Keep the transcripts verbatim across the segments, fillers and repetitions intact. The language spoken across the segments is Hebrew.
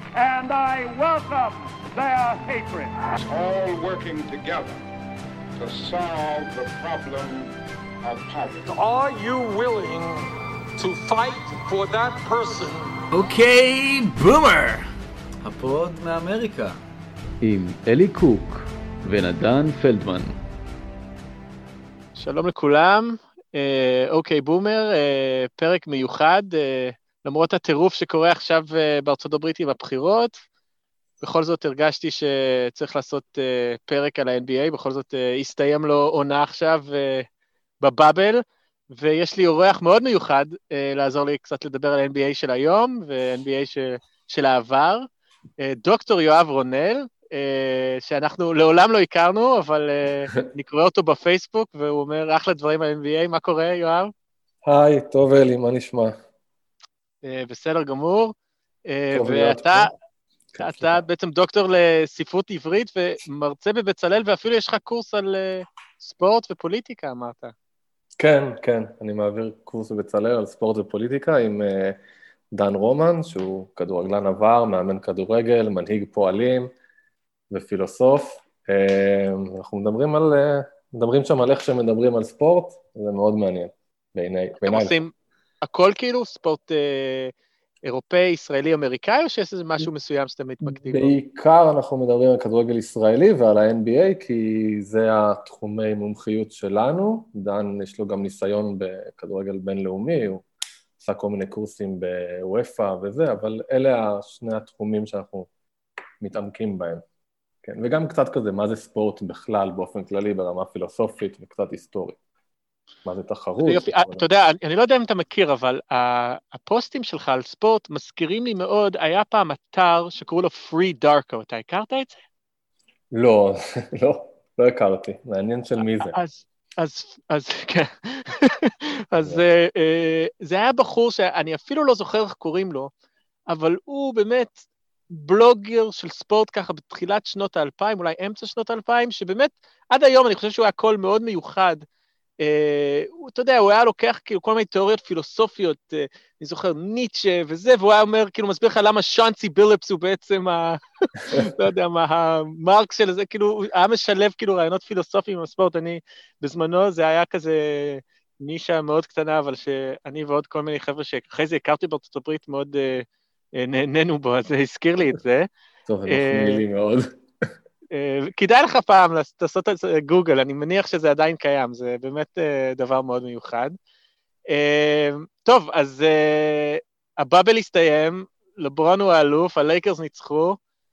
and I welcome their hatred. All working together to solve the problem of poverty. Are you willing to fight for that person? אוקיי, בומר! הפוד מאמריקה. עם אלי קוק ונדן פלדמן. שלום לכולם, אוקיי בומר, פרק מיוחד, למרות הטירוף שקורה עכשיו בארצות הברית עם הבחירות, בכל זאת הרגשתי שצריך לעשות פרק על ה-אן בי איי, בכל זאת הסתיים לו עונה עכשיו בבאבל, ויש לי אורח מאוד מיוחד לעזור לי קצת לדבר על ה-אן בי איי של היום, ו-אן בי איי של העבר, דוקטור יואב רונל, שאנחנו לעולם לא הכרנו, אבל אני קורא אותו בפייסבוק, והוא אומר אחלה דברים על ה-אן בי איי, מה קורה יואב? היי, טוב אלי, מה נשמע? בסדר גמור, ואתה אתה בעצם דוקטור לספרות עברית, ומרצה בבצלאל, ואפילו יש לך קורס על ספורט ופוליטיקה, אמרת. כן, כן, אני מעביר קורס בבצלאל על ספורט ופוליטיקה, עם דן רומן, שהוא כדורגלן עבר, מאמן כדורגל, מנהיג פועלים, ופילוסוף. אנחנו מדברים על, מדברים שם על איך שמדברים על ספורט, זה מאוד מעניין בעיניי. אתם עושים הכל כאילו, ספורט אה, אירופאי, ישראלי, אמריקאי, או שיש איזה משהו מסוים שאתם מתמקדים בו? בעיקר אנחנו מדברים על כדורגל ישראלי ועל ה-אן בי איי, כי זה התחומי מומחיות שלנו. דן יש לו גם ניסיון בכדורגל בינלאומי, הוא עשה כל מיני קורסים בוופא וזה, אבל אלה שני התחומים שאנחנו מתעמקים בהם. כן, וגם קצת כזה, מה זה ספורט בכלל, באופן כללי, ברמה פילוסופית וקצת היסטורית. מה זה תחרות? יופי, אתה יודע, אני לא יודע אם אתה מכיר, אבל הפוסטים שלך על ספורט מזכירים לי מאוד, היה פעם אתר שקראו לו Free Darko, אתה הכרת את זה? לא, לא, לא הכרתי, מעניין של מי זה. אז, אז, אז, כן, אז זה היה בחור שאני אפילו לא זוכר איך קוראים לו, אבל הוא באמת בלוגר של ספורט ככה בתחילת שנות האלפיים, אולי אמצע שנות האלפיים, שבאמת עד היום אני חושב שהוא היה קול מאוד מיוחד, Uh, אתה יודע, הוא היה לוקח כאילו כל מיני תיאוריות פילוסופיות, uh, אני זוכר ניטשה וזה, והוא היה אומר, כאילו מסביר לך למה שואנסי בילפס הוא בעצם, ה, לא יודע מה, המרקס של זה, כאילו, היה משלב כאילו רעיונות פילוסופיים עם הספורט. אני בזמנו, זה היה כזה נישה מאוד קטנה, אבל שאני ועוד כל מיני חבר'ה שאחרי זה הכרתי בארצות הברית מאוד uh, uh, נהנינו בו, אז זה הזכיר לי את זה. טוב, זה מחמיא לי מאוד. כדאי לך פעם לעשות את גוגל, אני מניח שזה עדיין קיים, זה באמת דבר מאוד מיוחד. טוב, אז הבאבל הסתיים, לברון הוא האלוף, הלייקרס ניצחו,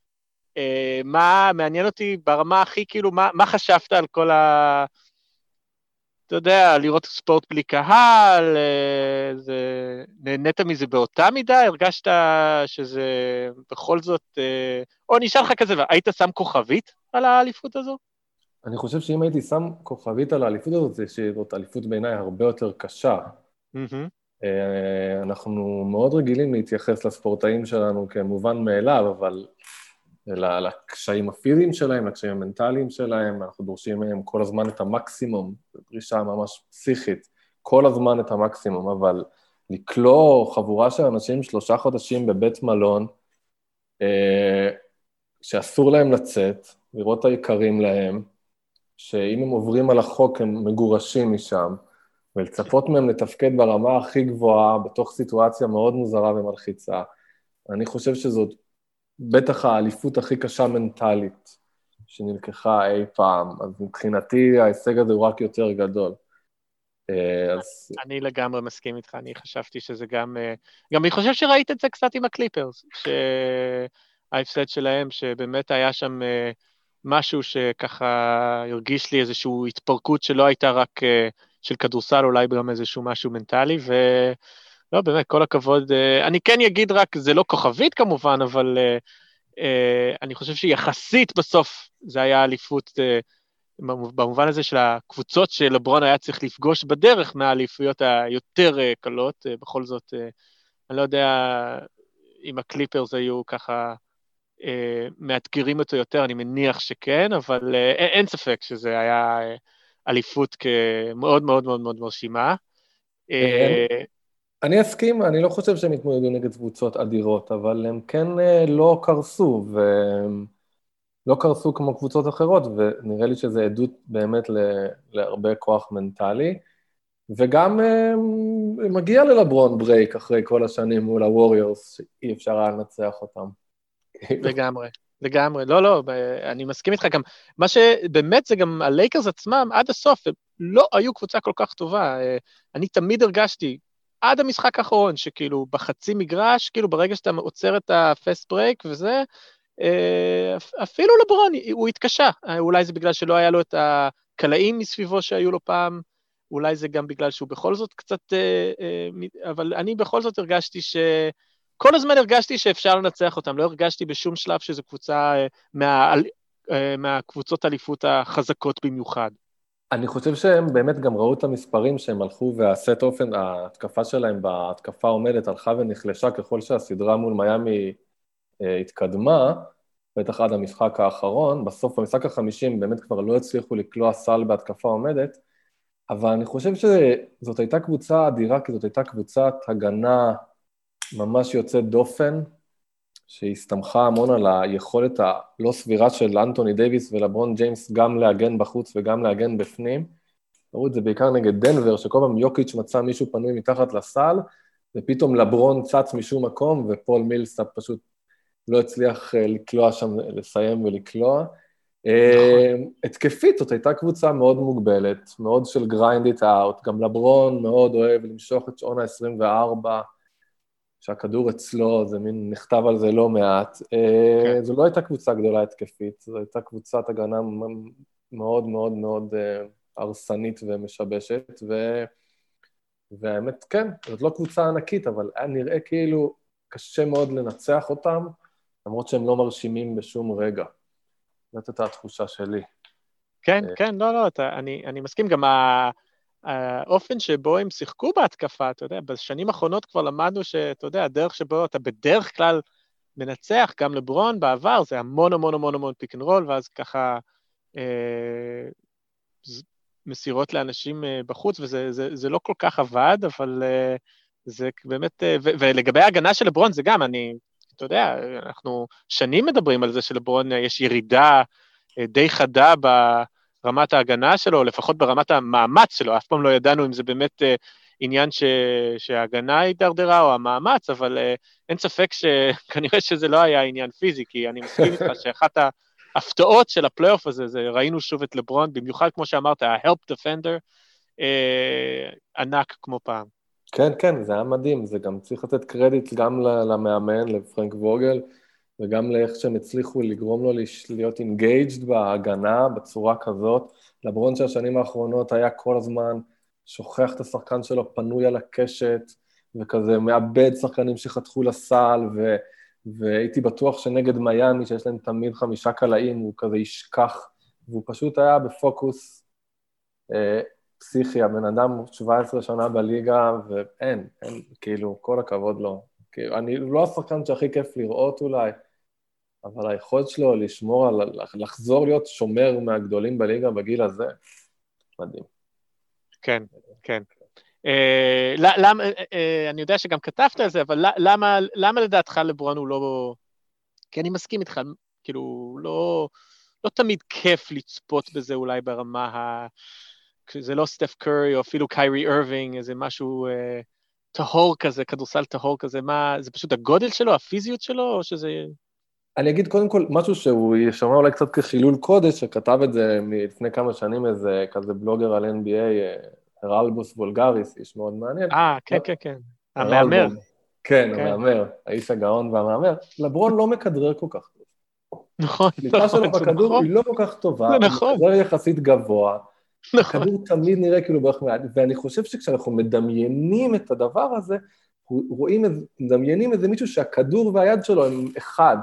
מה מעניין אותי ברמה הכי, כאילו, מה, מה חשבת על כל ה... אתה יודע, לראות ספורט בלי קהל, זה... נהנית מזה באותה מידה, הרגשת שזה בכל זאת, או נשאל לך כזה, היית שם כוכבית על האליפות הזו? אני חושב שאם הייתי שם כוכבית על האליפות הזאת, זה שזאת אליפות בעיניי הרבה יותר קשה. Mm-hmm. אנחנו מאוד רגילים להתייחס לספורטאים שלנו כמובן מאליו, אבל לקשיים הפיזיים שלהם, לקשיים המנטליים שלהם, אנחנו דורשים מהם כל הזמן את המקסימום, זו דרישה ממש פסיכית, כל הזמן את המקסימום, אבל לקלוא חבורה של אנשים שלושה חודשים בבית מלון, אה, שאסור להם לצאת, לראות את היקרים להם, שאם הם עוברים על החוק הם מגורשים משם, ולצפות מהם לתפקד ברמה הכי גבוהה, בתוך סיטואציה מאוד מוזרה ומלחיצה. אני חושב שזאת בטח האליפות הכי קשה מנטלית שנלקחה אי פעם, אז מבחינתי ההישג הזה הוא רק יותר גדול. אז... אני לגמרי מסכים איתך, אני חשבתי שזה גם, גם אני חושב שראית את זה קצת עם הקליפרס, שההפסד שלהם, שבאמת היה שם משהו שככה הרגיש לי איזושהי התפרקות שלא הייתה רק של כדורסל, אולי גם איזשהו משהו מנטלי, ו... לא, באמת, כל הכבוד. אני כן אגיד רק, זה לא כוכבית כמובן, אבל אני חושב שיחסית בסוף זה היה אליפות, במובן הזה של הקבוצות שלברון היה צריך לפגוש בדרך מהאליפויות היותר קלות, בכל זאת, אני לא יודע אם הקליפרס היו ככה מאתגרים אותו יותר, אני מניח שכן, אבל אין ספק שזה היה אליפות מאוד מאוד מאוד מאוד מרשימה. אני אסכים, אני לא חושב שהם התמודדו נגד קבוצות אדירות, אבל הם כן לא קרסו, ולא קרסו כמו קבוצות אחרות, ונראה לי שזה עדות באמת להרבה כוח מנטלי, וגם מגיע ללברון ברייק אחרי כל השנים מול הווריורס, שאי אפשר היה לנצח אותם. לגמרי, לגמרי. לא, לא, אני מסכים איתך גם. מה שבאמת זה גם הלייקרס עצמם, עד הסוף, לא היו קבוצה כל כך טובה. אני תמיד הרגשתי, עד המשחק האחרון, שכאילו בחצי מגרש, כאילו ברגע שאתה עוצר את הפסט ברייק וזה, אפילו לברון הוא התקשה. אולי זה בגלל שלא היה לו את הקלעים מסביבו שהיו לו פעם, אולי זה גם בגלל שהוא בכל זאת קצת, אבל אני בכל זאת הרגשתי ש... כל הזמן הרגשתי שאפשר לנצח אותם, לא הרגשתי בשום שלב שזו קבוצה מה... מהקבוצות האליפות החזקות במיוחד. אני חושב שהם באמת גם ראו את המספרים שהם הלכו, והסט אופן, ההתקפה שלהם בהתקפה עומדת, הלכה ונחלשה ככל שהסדרה מול מיאמי התקדמה, בטח עד המשחק האחרון, בסוף במשחק החמישים באמת כבר לא הצליחו לקלוע סל בהתקפה עומדת, אבל אני חושב שזאת הייתה קבוצה אדירה, כי זאת הייתה קבוצת הגנה ממש יוצאת דופן, שהסתמכה המון על היכולת הלא סבירה של אנטוני דייביס ולברון ג'יימס גם להגן בחוץ וגם להגן בפנים. ראו את זה בעיקר נגד דנבר, שכל פעם יוקיץ' מצא מישהו פנוי מתחת לסל, ופתאום לברון צץ משום מקום, ופול מילסאפ פשוט לא הצליח לקלוע שם, לסיים ולקלוע. התקפית, זאת הייתה קבוצה מאוד מוגבלת, מאוד של grind it out, גם לברון מאוד אוהב למשוך את שעון ה-עשרים וארבע, שהכדור אצלו, זה מין נכתב על זה לא מעט. כן. זו לא הייתה קבוצה גדולה התקפית, זו הייתה קבוצת הגנה מאוד מאוד מאוד הרסנית ומשבשת, ו... והאמת כן, זאת לא קבוצה ענקית, אבל היה נראה כאילו קשה מאוד לנצח אותם, למרות שהם לא מרשימים בשום רגע. זאת הייתה התחושה שלי. כן, כן, לא, לא, אתה, אני, אני מסכים גם ה... האופן שבו הם שיחקו בהתקפה, אתה יודע, בשנים האחרונות כבר למדנו שאתה יודע, הדרך שבו אתה בדרך כלל מנצח, גם לברון בעבר, זה המון המון המון המון פיק אנד רול, ואז ככה אה, מסירות לאנשים אה, בחוץ, וזה זה, זה לא כל כך עבד, אבל אה, זה באמת, אה, ו, ולגבי ההגנה של לברון, זה גם, אני, אתה יודע, אנחנו שנים מדברים על זה שלברון יש ירידה אה, די חדה ב... רמת ההגנה שלו, לפחות ברמת המאמץ שלו, אף פעם לא ידענו אם זה באמת uh, עניין ש... שההגנה היא דרדרה או המאמץ, אבל uh, אין ספק שכנראה שזה לא היה עניין פיזי, כי אני מסכים איתך שאחת ההפתעות של הפלייאוף הזה, זה ראינו שוב את לברון, במיוחד כמו שאמרת, ה-help defender, uh, ענק כמו פעם. כן, כן, זה היה מדהים, זה גם צריך לתת קרדיט גם למאמן, לפרנק ווגל, וגם לאיך שהם הצליחו לגרום לו להיות engaged בהגנה בצורה כזאת. לברון שהשנים האחרונות היה כל הזמן שוכח את השחקן שלו פנוי על הקשת, וכזה מאבד שחקנים שחתכו לסל, ו... והייתי בטוח שנגד מיאמי, שיש להם תמיד חמישה קלעים, הוא כזה ישכח, והוא פשוט היה בפוקוס אה, פסיכי, הבן אדם שבע עשרה שנה בליגה, ואין, אין, כאילו, כל הכבוד לו. אני לא השחקן שהכי כיף לראות אולי, אבל היכולת שלו לשמור על, לחזור להיות שומר מהגדולים בליגה בגיל הזה, מדהים. כן, כן. למה, אני יודע שגם כתבת על זה, אבל למה, למה לדעתך לברון הוא לא, כי אני מסכים איתך, כאילו, לא, לא תמיד כיף לצפות בזה אולי ברמה ה, זה לא סטף קורי או אפילו קיירי אירווינג, איזה משהו טהור כזה, כדורסל טהור כזה, מה, זה פשוט הגודל שלו, הפיזיות שלו, או שזה... אני אגיד קודם כל משהו שהוא ישמע אולי קצת כחילול קודש, שכתב את זה לפני כמה שנים איזה כזה בלוגר על אן בי איי, הרלבוס וולגריס, איש מאוד מעניין. אה, כן, כן, כן. המאמר. כן, המאמר, האיש הגאון והמאמר. לברון לא מכדרר כל כך טוב. נכון. השליטה שלו בכדור היא לא כל כך טובה, הוא מכדרר יחסית גבוה, הכדור תמיד נראה כאילו בערך מעט, ואני חושב שכשאנחנו מדמיינים את הדבר הזה, רואים, מדמיינים איזה מישהו שהכדור והיד שלו הם אחד,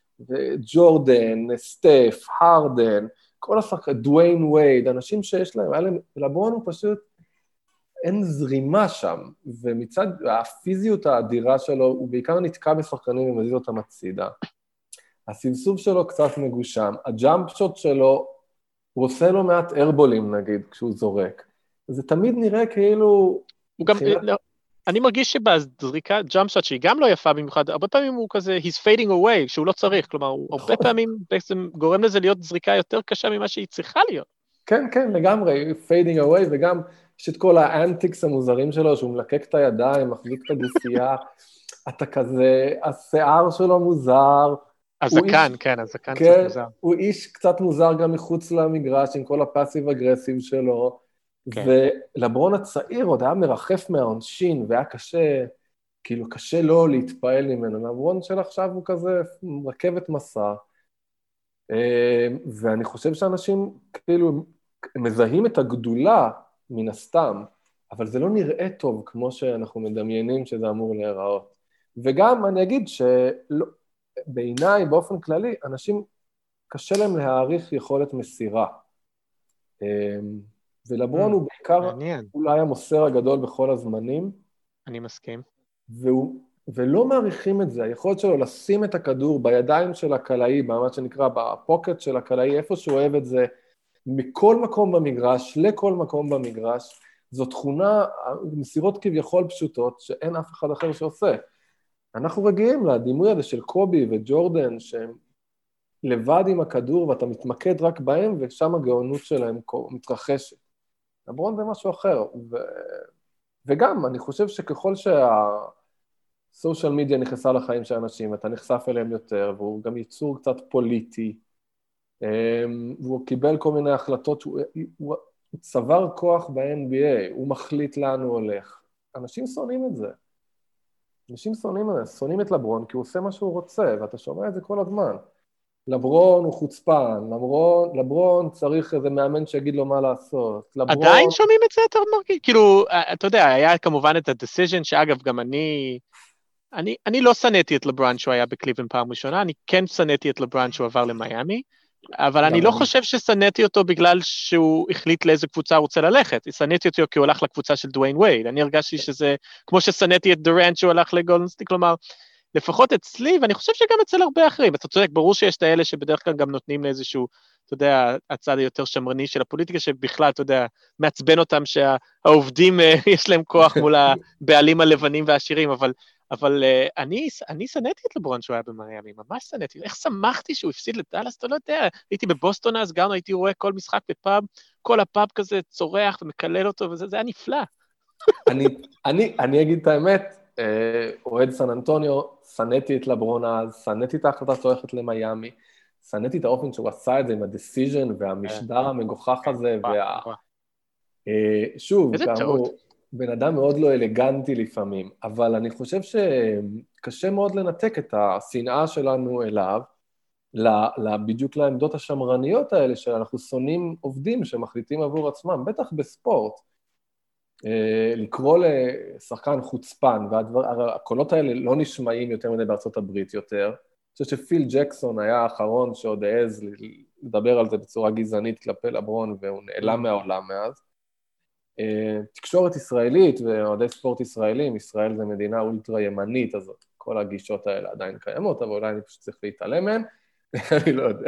וג'ורדן, סטף, הרדן, כל השחקנים, דוויין וייד, אנשים שיש להם, לברון הוא פשוט, אין זרימה שם, ומצד הפיזיות האדירה שלו, הוא בעיקר נתקע בשחקנים ומזיז אותם הצידה. הסבסוב שלו קצת מגושם, הג'אמפ שוט שלו, הוא עושה לו מעט ארבולים נגיד, כשהוא זורק. זה תמיד נראה כאילו... הוא גם, אני מרגיש שבזריקה, ג'אמפ שוט שהיא גם לא יפה במיוחד, הרבה פעמים הוא כזה, he's fading away, שהוא לא צריך, כלומר, הוא הרבה פעמים בעצם גורם לזה להיות זריקה יותר קשה ממה שהיא צריכה להיות. כן, כן, לגמרי, fading away, וגם יש את כל האנטיקס המוזרים שלו, שהוא מלקק את הידיים, מחזיק את הגופייה, אתה כזה, השיער שלו מוזר. הזקן, כן, הזקן כן, קצת מוזר. הוא איש קצת מוזר גם מחוץ למגרש, עם כל הפאסיב אגרסיב שלו, כן. ולברון הצעיר עוד היה מרחף מהעונשין, והיה קשה, כאילו קשה לו להתפעל ממנו. לברון של עכשיו הוא כזה רכבת מסע, ואני חושב שאנשים כאילו מזהים את הגדולה מן הסתם, אבל זה לא נראה טוב כמו שאנחנו מדמיינים שזה אמור להיראות. וגם אני אגיד שבעיניי, באופן כללי, אנשים קשה להם להעריך יכולת מסירה. ולברון הוא בעיקר מעניין. אולי המוסר הגדול בכל הזמנים. אני מסכים. והוא, ולא מעריכים את זה, היכולת שלו לשים את הכדור בידיים של הקלעי, במה שנקרא בפוקט של הקלעי, איפה שהוא אוהב את זה, מכל מקום במגרש, לכל מקום במגרש, זו תכונה, מסירות כביכול פשוטות, שאין אף אחד אחר שעושה. אנחנו רגילים לדימוי הזה של קובי וג'ורדן, שהם לבד עם הכדור, ואתה מתמקד רק בהם, ושם הגאונות שלהם מתרחשת. לברון זה משהו אחר, ו... וגם אני חושב שככל שהסושיאל מדיה נכנסה לחיים של אנשים, אתה נחשף אליהם יותר, והוא גם ייצור קצת פוליטי, והוא קיבל כל מיני החלטות, הוא, הוא, הוא צבר כוח ב-אן בי איי, הוא מחליט לאן הוא הולך. אנשים שונאים את זה. אנשים שונאים את זה, שונאים את לברון, כי הוא עושה מה שהוא רוצה, ואתה שומע את זה כל הזמן. לברון הוא חוצפן, לברון, לברון צריך איזה מאמן שיגיד לו מה לעשות. לברון... עדיין שומעים את זה יותר מרגיש? כאילו, אתה יודע, היה כמובן את ה-decision, שאגב, גם אני, אני, אני לא שנאתי את לברון שהוא היה בקליבלנד פעם ראשונה, אני כן שנאתי את לברון שהוא עבר למיימי, אבל אני לא חושב ששנאתי אותו בגלל שהוא החליט לאיזה קבוצה הוא רוצה ללכת, שנאתי אותו כי הוא הלך לקבוצה של דוויין וייד, אני הרגשתי שזה, כמו ששנאתי את דורנט שהוא הלך לגולדן סטייט, כלומר, לפחות אצלי, ואני חושב שגם אצל הרבה אחרים, אתה צודק, ברור שיש את האלה שבדרך כלל גם נותנים לאיזשהו, אתה יודע, הצד היותר שמרני של הפוליטיקה, שבכלל, אתה יודע, מעצבן אותם שהעובדים יש להם כוח מול הבעלים הלבנים והעשירים, אבל, אבל אני, אני שנאתי את לברון שהוא היה במיימי, ממש שנאתי, איך שמחתי שהוא הפסיד לדאלאס, אתה לא יודע, הייתי בבוסטון אז, גם הייתי רואה כל משחק בפאב, כל הפאב כזה צורח ומקלל אותו, וזה זה היה נפלא. אני, אני, אני אגיד את האמת, אוהד סן אנטוניו, שנאתי את לברון אז, שנאתי את ההחלטה שהולכת למיימי, שנאתי את האופן שהוא עשה את זה עם הדיסיז'ן והמשדר המגוחך הזה, וה... שוב, כאמור, בן אדם מאוד לא אלגנטי לפעמים, אבל אני חושב שקשה מאוד לנתק את השנאה שלנו אליו, בדיוק לעמדות השמרניות האלה, שאנחנו שונאים עובדים שמחליטים עבור עצמם, בטח בספורט, לקרוא לשחקן חוצפן, והקולות האלה לא נשמעים יותר מדי בארצות הברית יותר. אני חושב שפיל ג'קסון היה האחרון שעוד העז לדבר על זה בצורה גזענית כלפי לברון, והוא נעלם מהעולם מאז. תקשורת ישראלית ועודי ספורט ישראלים, ישראל זה מדינה אולטרה ימנית, אז כל הגישות האלה עדיין קיימות, אבל אולי אני פשוט צריך להתעלם מהן, אני לא יודע.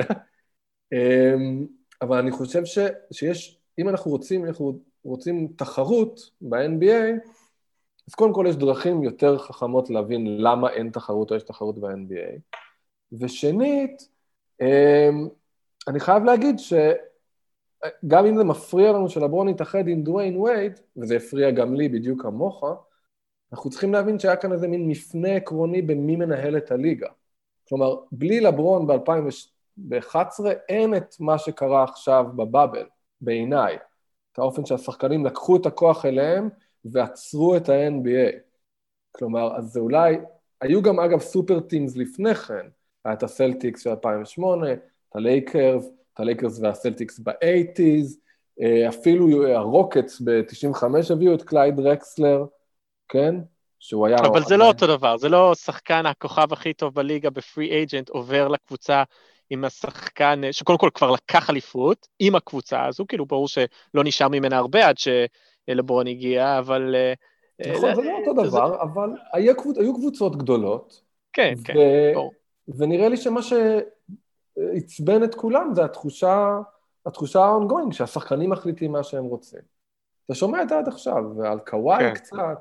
אבל אני חושב שיש, אם אנחנו רוצים, אנחנו רוצים תחרות ב-אן בי איי, אז קודם כל יש דרכים יותר חכמות להבין למה אין תחרות או יש תחרות ב-אן בי איי. ושנית, אני חייב להגיד שגם אם זה מפריע לנו שלברון יתאחד עם דוויין וייד, וזה הפריע גם לי בדיוק כמוך, אנחנו צריכים להבין שהיה כאן איזה מין מפנה עקרוני במי מנהל את הליגה. כלומר, בלי לברון ב-אלפיים ואחת עשרה אין את מה שקרה עכשיו בבאבל, בעיניי. את האופן שהשחקנים לקחו את הכוח אליהם ועצרו את ה-אן בי איי. כלומר, אז זה אולי, היו גם אגב סופר טימס לפני כן, היה את הסלטיקס של אלפיים ושמונה, את הלייקרס, את הלייקרס והסלטיקס ב-שמונים, אפילו הרוקטס ב-תשעים וחמש הביאו את קלייד רקסלר, כן? שהוא היה... אבל זה לא אותו דבר, זה לא שחקן הכוכב הכי טוב בליגה בפרי אייג'נט עובר לקבוצה עם השחקן, שקודם כל כבר לקח אליפות, עם הקבוצה הזו, כאילו ברור שלא נשאר ממנה הרבה עד שלברון הגיע, אבל... נכון, זה לא אותו דבר, אבל היו קבוצות גדולות, כן, כן, ברור. ונראה לי שמה שהצבן את כולם זה התחושה, התחושה ה-ongoing, שהשחקנים מחליטים מה שהם רוצים. אתה שומע את זה עד עכשיו, ועל קוואי קצת,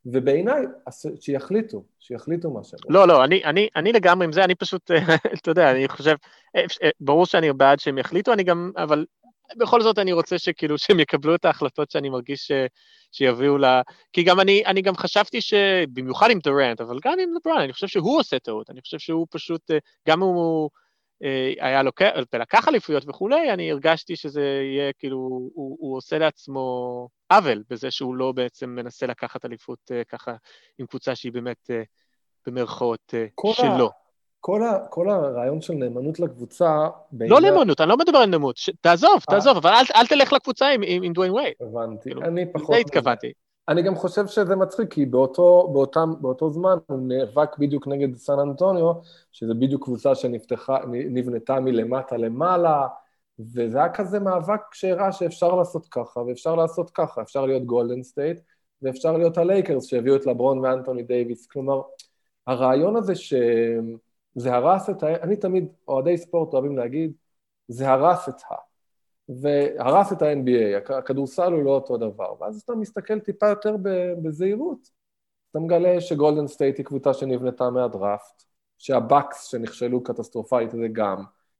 ובעיניי, שיחליטו, שיחליטו מה שהם. לא, לא, אני, אני, אני לגמרי עם זה, אני פשוט, אתה יודע, אני חושב, ברור שאני בעד שהם יחליטו, אני גם, אבל בכל זאת אני רוצה שכאילו, שהם יקבלו את ההחלטות שאני מרגיש ש, שיביאו לה, כי גם אני, אני גם חשבתי שבמיוחד עם דורנט, אבל גם עם לברון, אני חושב שהוא עושה טעות, אני חושב שהוא פשוט, גם הוא היה לוקח, לקח אליפויות וכולי, אני הרגשתי שזה יהיה כאילו, הוא, הוא עושה לעצמו עוול, בזה שהוא לא בעצם מנסה לקחת אליפות ככה, עם קבוצה שהיא באמת במרכאות שלו. כל, ה, כל הרעיון של נאמנות לקבוצה... לא נאמנות, אני לא מדבר על נאמנות, תעזוב, תעזוב, אבל אל, אל תלך לקבוצה עם, עם, עם דוויין וייד. הבנתי, אני פחות... זה התכוונתי. אני גם חושב שזה מצחיק, כי באותו, באותם, באותו זמן הוא נאבק בדיוק נגד סן אנטוניו, שזה בדיוק קבוצה שנפתחה, נבנתה מלמטה למעלה, וזה היה כזה מאבק שהראה שאפשר לעשות ככה, ואפשר לעשות ככה, אפשר להיות גולדן סטייט, ואפשר להיות הלייקרס שהביאו את לברון ואנטוני דייביס, כלומר, הרעיון הזה שזה הרס את ה... אני תמיד, אוהדי ספורט אוהבים להגיד, זה הרס את ה... והרס את ה-אן בי איי, הכדורסל הוא לא אותו דבר, ואז אתה מסתכל טיפה יותר בזהירות, אתה מגלה שגולדן סטייט היא קבוצה שנבנתה מהדראפט, שהבקס שנכשלו קטסטרופלית זה גם,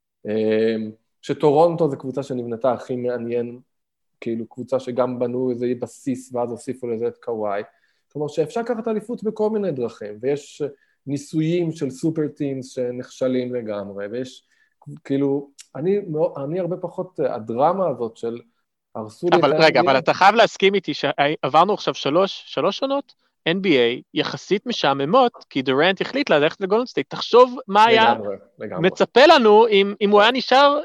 שטורונטו זה קבוצה שנבנתה הכי מעניין, כאילו קבוצה שגם בנו איזה בסיס, ואז הוסיפו לזה את קוואי, כלומר שאפשר לקחת אליפות בכל מיני דרכים, ויש ניסויים של סופר טימס שנכשלים לגמרי, ויש כאילו, אני, אני הרבה פחות, הדרמה הזאת של הרסו לי... אבל רגע, אבל אתה חייב להסכים איתי שעברנו עכשיו שלוש, שלוש שנות, אן בי איי יחסית משעממות, כי דורנט החליט ללכת לגולדן סטייט, תחשוב מה היה מצפה לנו אם הוא היה נשאר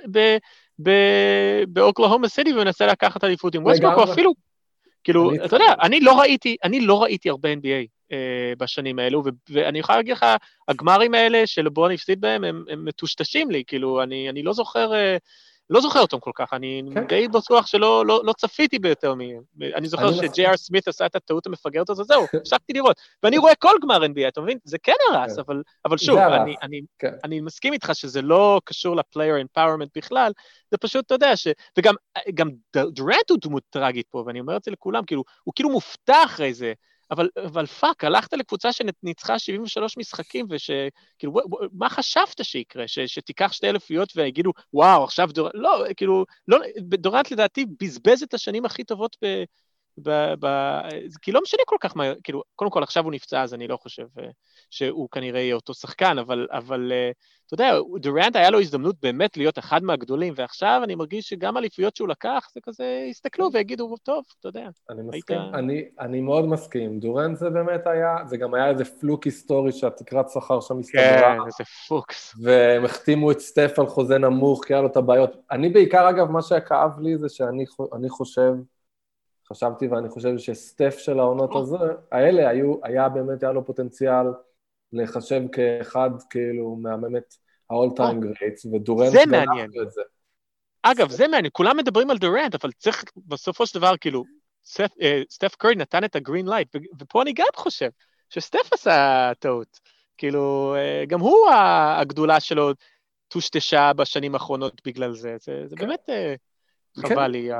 באוקלהומה סיטי ומנסה לקחת אליפות עם ווסטברוק, או אפילו, כאילו, אתה יודע, אני לא ראיתי, אני לא ראיתי הרבה אן בי איי בשנים האלו, ואני יכול להגיד לך, הגמרים האלה שלברון הפסיד בהם, הם מטושטשים לי, כאילו, אני לא זוכר, לא זוכר אותם כל כך, אני די בטוח שלא לא צפיתי ביותר מהם. אני זוכר שג'יי אר סמית עשה את הטעות המפגרת הזאת, זהו, הפסקתי לראות. ואני רואה כל גמר אן בי איי, אתה מבין? זה כן הרס, אבל שוב, אני מסכים איתך שזה לא קשור לפלייר אמפאורמנט בכלל, זה פשוט, אתה יודע, וגם דורנט הוא דמות טרגית פה, ואני אומר את זה לכולם, כאילו, הוא כאילו מופתע אחרי זה, אבל, אבל פאק, הלכת לקבוצה שניצחה שבעים ושלוש משחקים, ושכאילו, מה חשבת שיקרה? ש, שתיקח שתי אלפיות ויגידו, וואו, עכשיו דורנט, לא, כאילו, לא, דורנט לדעתי בזבז את השנים הכי טובות ב... ב, ב כי לא משנה כל כך מה, כאילו, קודם כל עכשיו הוא נפצע, אז אני לא חושב שהוא כנראה יהיה אותו שחקן, אבל, אבל אתה יודע, דורנט היה לו הזדמנות באמת להיות אחד מהגדולים, ועכשיו אני מרגיש שגם אליפויות שהוא לקח, זה כזה, יסתכלו ויגידו, טוב, אתה יודע. אני מסכים, היית... אני, אני מאוד מסכים, דורנט זה באמת היה, זה גם היה איזה פלוק היסטורי שהתקרת שכר שם הסתדרה. כן, איזה פוקס. והם החתימו את סטף על חוזה נמוך, כי היה לו את הבעיות. אני בעיקר, אגב, מה שכאב לי זה שאני אני חושב, חשבתי ואני חושב שסטף של העונות הזה, האלה היו, היה באמת, היה לו פוטנציאל לחשב כאחד, כאילו, מהממת ה-all time greats, ודורנט... זה מעניין. אגב, זה מעניין, כולם מדברים על דורנט, אבל צריך בסופו של דבר, כאילו, סטף קרי נתן את הגרין לייט, ופה אני גם חושב שסטף עשה טעות. כאילו, גם הוא, הגדולה שלו, טושטשה בשנים האחרונות בגלל זה. זה באמת... חבל לי.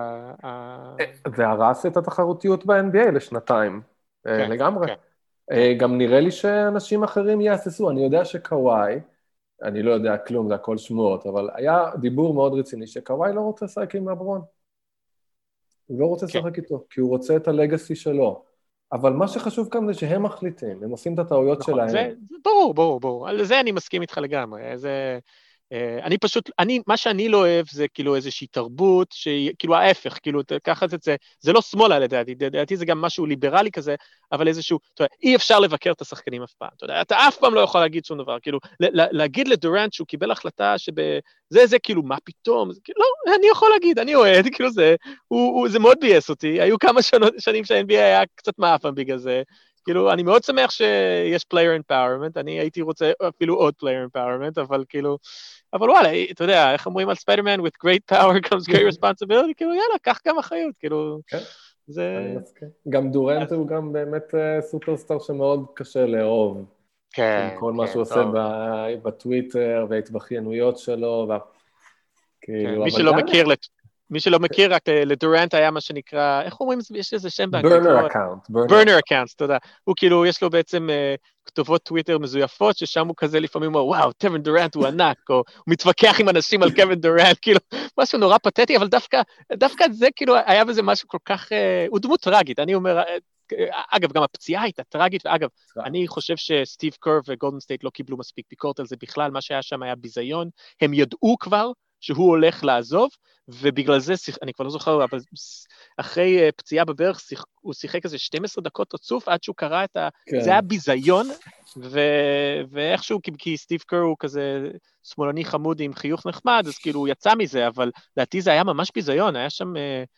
זה הרס את התחרותיות ב-אן בי איי לשנתיים, לגמרי. גם נראה לי שאנשים אחרים יעשסו, אני יודע שקוואי, אני לא יודע כלום, זה הכל שמועות, אבל היה דיבור מאוד רציני שקוואי לא רוצה לשחק עם לברון. הוא לא רוצה לשחק איתו, כי הוא רוצה את הלגאסי שלו. אבל מה שחשוב כאן זה שהם מחליטים, הם עושים את הטעויות שלהם. ברור, ברור, ברור. על זה אני מסכים איתך לגמרי. זה... אני פשוט, אני, מה שאני לא אוהב זה כאילו איזושהי תרבות, שהיא, כאילו ההפך, כאילו, ככה זה, זה, זה לא שמאלה לדעתי, לדעתי זה גם משהו ליברלי כזה, אבל איזשהו, אתה יודע, אי אפשר לבקר את השחקנים אף פעם, אתה יודע, אתה אף פעם לא יכול להגיד שום דבר, כאילו, להגיד לדורנט שהוא קיבל החלטה שזה, זה כאילו, מה פתאום, זה, כאילו, לא, אני יכול להגיד, אני אוהד, כאילו זה, הוא, הוא, זה מאוד בייס אותי, היו כמה שנות, שנים שה-אן בי איי היה קצת מאפן בגלל זה, כאילו, אני מאוד שמח שיש player empowerment, אני הייתי רוצה אפילו עוד player empowerment, אבל כאילו, אבל וואלה, אתה יודע, איך אומרים על ספיידרמן, with great power comes great responsibility, כאילו, יאללה, קח גם אחריות, כאילו, זה... אני מסכים. גם דורנט הוא גם באמת סופרסטאר שמאוד קשה לאהוב. כן, כל מה שהוא עושה בטוויטר, וההתבכיינויות שלו, מי שלא מכיר, מי שלא מכיר, רק לדורנט היה מה שנקרא, איך אומרים, יש איזה שם באנגלית? ברנר אקאונט. ברנר אקאונט, תודה. הוא כאילו, יש לו בעצם כתובות טוויטר מזויפות, ששם הוא כזה לפעמים אומר, וואו, קווין דורנט הוא ענק, או הוא מתווכח עם אנשים על קווין דורנט, כאילו, משהו נורא פתטי, אבל דווקא, דווקא זה כאילו, היה בזה משהו כל כך, הוא דמות טרגית, אני אומר, אגב, גם הפציעה הייתה טרגית, ואגב, אני חושב שסטיב קר וגולדן סטייט לא קיבלו מספיק ביקורת על זה בכלל, מה שהיה שם היה ביזיון, הם ידעו כבר שהוא הולך לעזוב, ובגלל זה, אני כבר לא זוכר, אבל אחרי פציעה בברך, הוא שיחק איזה שתים עשרה דקות רצוף, עד שהוא קרא את ה... זה היה ביזיון, ואיכשהו, כי סטיב קר הוא כזה שמאלני חמודי עם חיוך נחמד, אז כאילו הוא יצא מזה, אבל לדעתי זה היה ממש ביזיון, היה שם,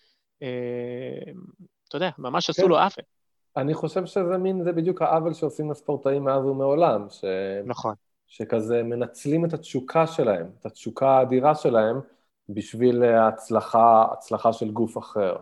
אתה יודע, ממש עשו לו עוול. אני חושב שזה מין, זה בדיוק העוול שעושים לספורטאים מאז ומעולם, ש... נכון. שכזה מנצלים את התשוקה שלהם, את התשוקה האדירה שלהם, בשביל ההצלחה, הצלחה של גוף אחר.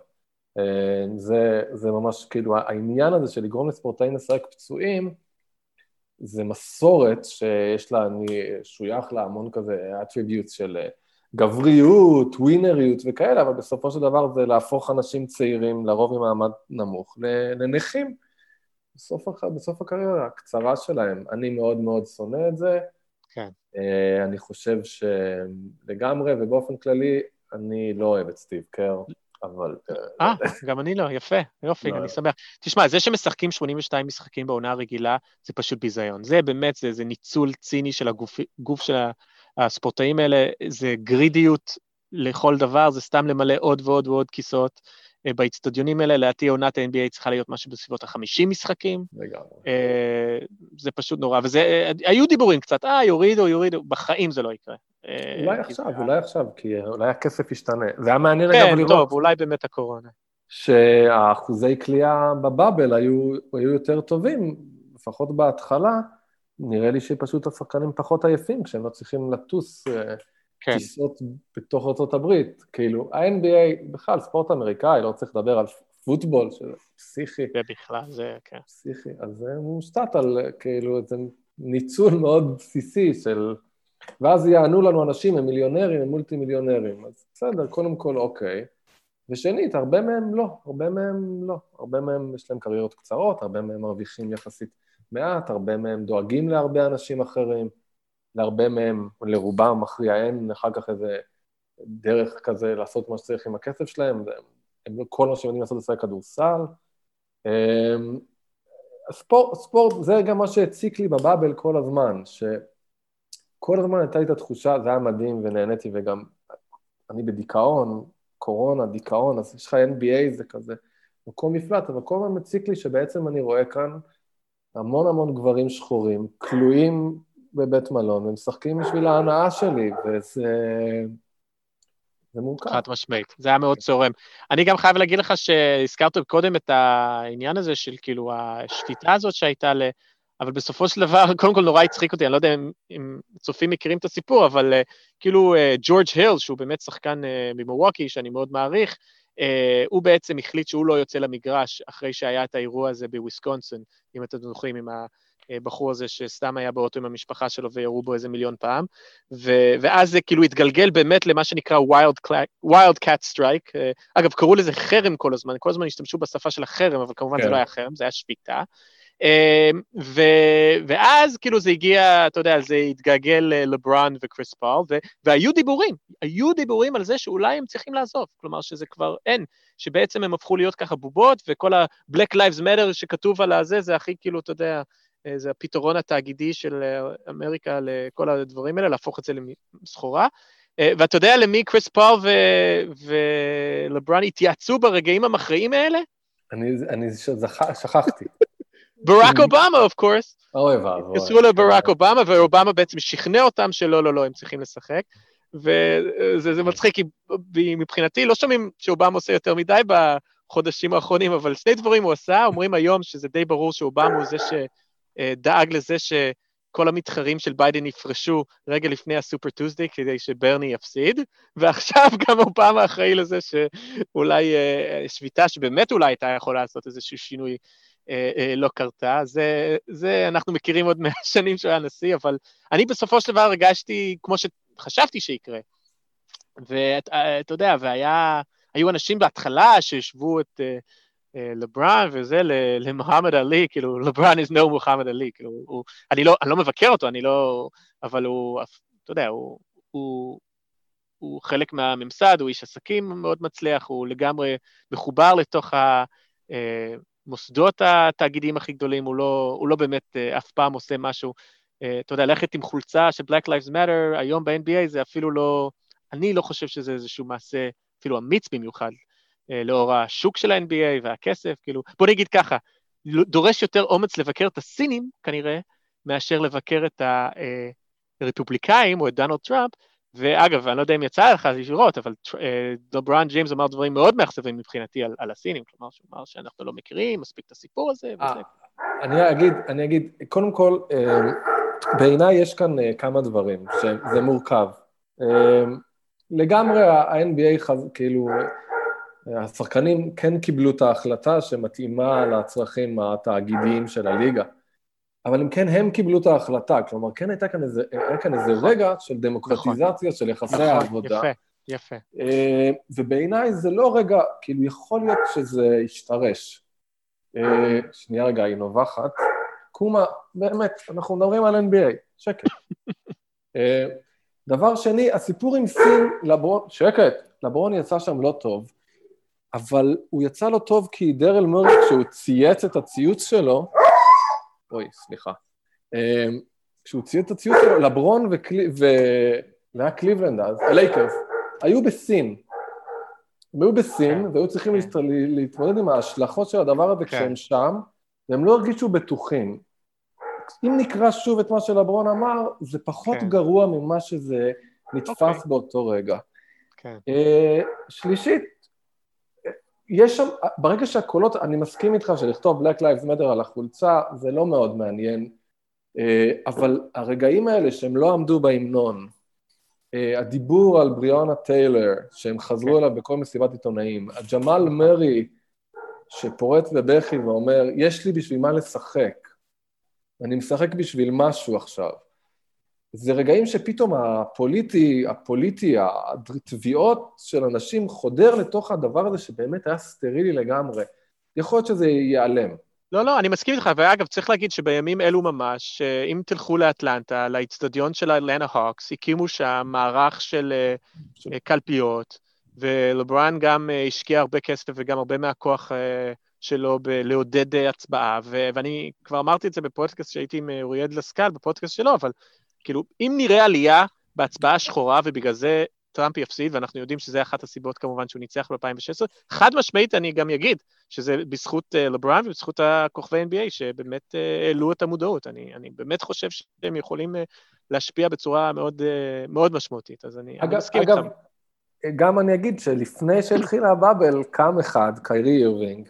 זה, זה ממש, כאילו, העניין הזה של לגרום לספורטאים לשחק פצועים, זה מסורת שיש לה, אני שוייך לה המון כזה attributes של גבריות, ווינריות וכאלה, אבל בסופו של דבר זה להפוך אנשים צעירים, לרוב ממעמד נמוך, לנכים. בסוף, בסוף הקריירה הקצרה שלהם. אני מאוד מאוד שונא את זה. כן. אני חושב שלגמרי, ובאופן כללי, אני לא אוהב את סטיב קר, אבל... אה, גם אני לא, יפה, יופי, אני שמח. תשמע, זה שמשחקים שמונים ושתיים משחקים בעונה הרגילה, זה פשוט ביזיון. זה באמת, זה, זה ניצול ציני של הגוף של הספורטאים האלה, זה גרידיות לכל דבר, זה סתם למלא עוד ועוד ועוד כיסאות. באצטדיונים האלה, להתי עונת ה-אן בי איי צריכה להיות משהו בסביבות ה-חמישים משחקים. זה פשוט נורא, וזה, היו דיבורים קצת, אה, יורידו, יורידו, בחיים זה לא יקרה. אולי עכשיו, אולי עכשיו, כי אולי הכסף ישתנה. זה היה מעניין גם לראות. כן, טוב, אולי באמת הקורונה. שהאחוזי קליעה בבאבל היו יותר טובים, לפחות בהתחלה, נראה לי שפשוט השחקנים פחות עייפים, כשהם לא צריכים לטוס טיסות בתוך ארצות הברית. כאילו, ה-אן בי איי, בכלל, ספורט אמריקאי, לא צריך לדבר על פוטבול, שזה פסיכי. זה בכלל, זה, כן. פסיכי, אז זה מושתת על, כאילו, זה ניצול מאוד בסיסי של... ואז יענו לנו אנשים, הם מיליונרים, הם מולטי מיליונרים. אז בסדר, קודם כל, אוקיי. ושנית, הרבה מהם לא, הרבה מהם לא. הרבה מהם יש להם קריירות קצרות, הרבה מהם מרוויחים יחסית מעט, הרבה מהם דואגים להרבה אנשים אחרים, להרבה מהם, לרובם מכריע אין, אחר כך איזה דרך כזה לעשות מה שצריך עם הכסף שלהם, הם לא כל מה שהם יודעים לעשות לשחק כדורסל. הספורט, ספורט, זה גם מה שהציק לי בבאבל כל הזמן, שכל הזמן הייתה לי את התחושה, זה היה מדהים ונהניתי, וגם אני בדיכאון, קורונה, דיכאון, אז יש לך אן בי איי זה כזה, מקום מפלט, אבל כל הזמן מציק לי שבעצם אני רואה כאן המון המון גברים שחורים, כלואים בבית מלון, והם משחקים בשביל ההנאה שלי, וזה זה מורכב. חד משמעית, זה היה מאוד צורם. אני גם חייב להגיד לך שהזכרת קודם את העניין הזה של כאילו השפיטה הזאת שהייתה ל... אבל בסופו של דבר, קודם כל נורא הצחיק אותי, אני לא יודע אם, אם צופים מכירים את הסיפור, אבל uh, כאילו ג'ורג' uh, הילס, שהוא באמת שחקן uh, ממילווקי, שאני מאוד מעריך, uh, הוא בעצם החליט שהוא לא יוצא למגרש, אחרי שהיה את האירוע הזה בוויסקונסין, אם אתם זוכרים, עם הבחור הזה שסתם היה באוטו עם המשפחה שלו, וירו בו איזה מיליון פעם, ו- ואז זה כאילו התגלגל באמת למה שנקרא wild, wild cat strike, uh, אגב, קראו לזה חרם כל הזמן, כל הזמן השתמשו בשפה של החרם, אבל כמובן כן. זה לא היה חרם, זה היה שביתה, ו- ואז כאילו זה הגיע, אתה יודע, זה התגלגל לברון וקריס פול, ו- והיו דיבורים, היו דיבורים על זה שאולי הם צריכים לעזוב, כלומר שזה כבר אין, שבעצם הם הפכו להיות ככה בובות, וכל ה-Black Lives Matter שכתוב על הזה, זה הכי כאילו, אתה יודע, זה הפתרון התאגידי של אמריקה לכל הדברים האלה, להפוך את זה לסחורה, ואתה יודע למי קריס פול ו- ולברון התייעצו ברגעים המכריעים האלה? אני, אני שכחתי. ברק אובמה, of course. אוי ואבוי. קשרו לברק אובמה, ואובמה בעצם שכנע אותם שלא, לא, לא, הם צריכים לשחק. וזה מצחיק, כי מבחינתי לא שומעים שאובמה עושה יותר מדי בחודשים האחרונים, אבל שני דברים הוא עשה, אומרים היום שזה די ברור שאובמה הוא זה שדאג לזה שכל המתחרים של ביידן יפרשו רגע לפני הסופר טוסדיי, כדי שברני יפסיד, ועכשיו גם אובמה אחראי לזה שאולי שביתה שבאמת אולי הייתה יכולה לעשות איזשהו שינוי לא קרתה, זה, זה אנחנו מכירים עוד מהשנים שהוא היה נשיא, אבל אני בסופו של דבר הרגשתי כמו שחשבתי שיקרה, ואתה יודע, והיה, היו אנשים בהתחלה שישבו את לברון וזה למוחמד עלי, כאילו, לברון is no מוחמד עלי, כאילו, הוא, אני לא, אני לא מבקר אותו, אני לא, אבל הוא, אתה יודע, הוא, הוא, הוא חלק מהממסד, הוא איש עסקים מאוד מצליח, הוא לגמרי מחובר לתוך המוסדות התאגידים הכי גדולים, הוא לא, הוא לא באמת אף פעם עושה משהו, אתה יודע, ללכת עם חולצה של Black Lives Matter, היום ב-אן בי איי זה אפילו לא, אני לא חושב שזה איזשהו מעשה, אפילו אמיץ במיוחד, לאור השוק של ה-אן בי איי והכסף, כאילו, בוא נגיד ככה, דורש יותר אומץ לבקר את הסינים, כנראה, מאשר לבקר את הרפובליקאים או את דונלד טראמפ, ואגב, אני לא יודע אם יצא לך ישירות, אבל לברון ג'יימס אמר דברים מאוד מאכזבים מבחינתי על, על הסינים, כלומר, שהוא אמר שאנחנו לא מכירים, מספיק את הסיפור הזה. וזה. אני אגיד, אני אגיד, קודם כל, בעיניי יש כאן כמה דברים, שזה מורכב. לגמרי ה-אן בי איי, כאילו, השחקנים כן קיבלו את ההחלטה שמתאימה לצרכים התאגידיים של הליגה. אבל אם כן, הם קיבלו את ההחלטה, כלומר, כן הייתה כאן איזה, היה כאן איזה רגע של דמוקרטיזציה של יחסי העבודה. יפה, יפה. ובעיניי זה לא רגע, כאילו יכול להיות שזה ישתרש. שנייה רגע, היא נובחת. קומה, באמת, אנחנו מדברים על אן בי איי, שקט. דבר שני, הסיפור עם סין, לברון, שקט, לברון יצא שם לא טוב, אבל הוא יצא לא טוב כי דרל מורי, כשהוא צייץ את הציוץ שלו, אוי, סליחה. כשהוא ציית את הציוץ שלו, לברון והיה קליבלנד אז, הלייקרס, היו בסין. הם היו בסין, והיו צריכים להתמודד עם ההשלכות של הדבר הזה כשהם שם, והם לא הרגישו בטוחים. אם נקרא שוב את מה שלברון אמר, זה פחות גרוע ממה שזה נתפס באותו רגע. שלישית, יש שם, ברגע שהקולות, אני מסכים איתך שלכתוב Black Lives Matter על החולצה, זה לא מאוד מעניין, אבל הרגעים האלה שהם לא עמדו בהמנון, הדיבור על בריאונה טיילר, שהם חזרו אליו בכל מסיבת עיתונאים, הג'מאל מרי, שפורץ בבכי ואומר, יש לי בשביל מה לשחק, אני משחק בשביל משהו עכשיו, זה רגעים שפתאום הפוליטי, הפוליטי, התביעות של אנשים חודר לתוך הדבר הזה שבאמת היה סטרילי לגמרי. יכול להיות שזה ייעלם. לא, לא, אני מסכים איתך, ואגב, צריך להגיד שבימים אלו ממש, אם תלכו לאטלנטה, לאצטדיון של האטלנטה הוקס, הקימו שם מערך של קלפיות, ולברון גם השקיע הרבה כסף וגם הרבה מהכוח שלו לעודד הצבעה, ואני כבר אמרתי את זה בפודקאסט שהייתי עם אוריאל לסקל, בפודקאסט שלו, אבל כאילו, אם נראה עלייה בהצבעה השחורה, ובגלל זה טראמפ יפסיד, ואנחנו יודעים שזה אחת הסיבות כמובן שהוא ניצח ב-אלפיים ושש עשרה, חד משמעית אני גם אגיד, שזה בזכות לברון ובזכות הכוכבי אן בי איי, שבאמת העלו את המודעות. אני, אני באמת חושב שהם יכולים להשפיע בצורה מאוד, מאוד משמעותית, אז אני, אגב, אני מסכים אגב, איתכם. גם אני אגיד שלפני שהתחילה הבאבל, קם אחד, קיירי אירווינג,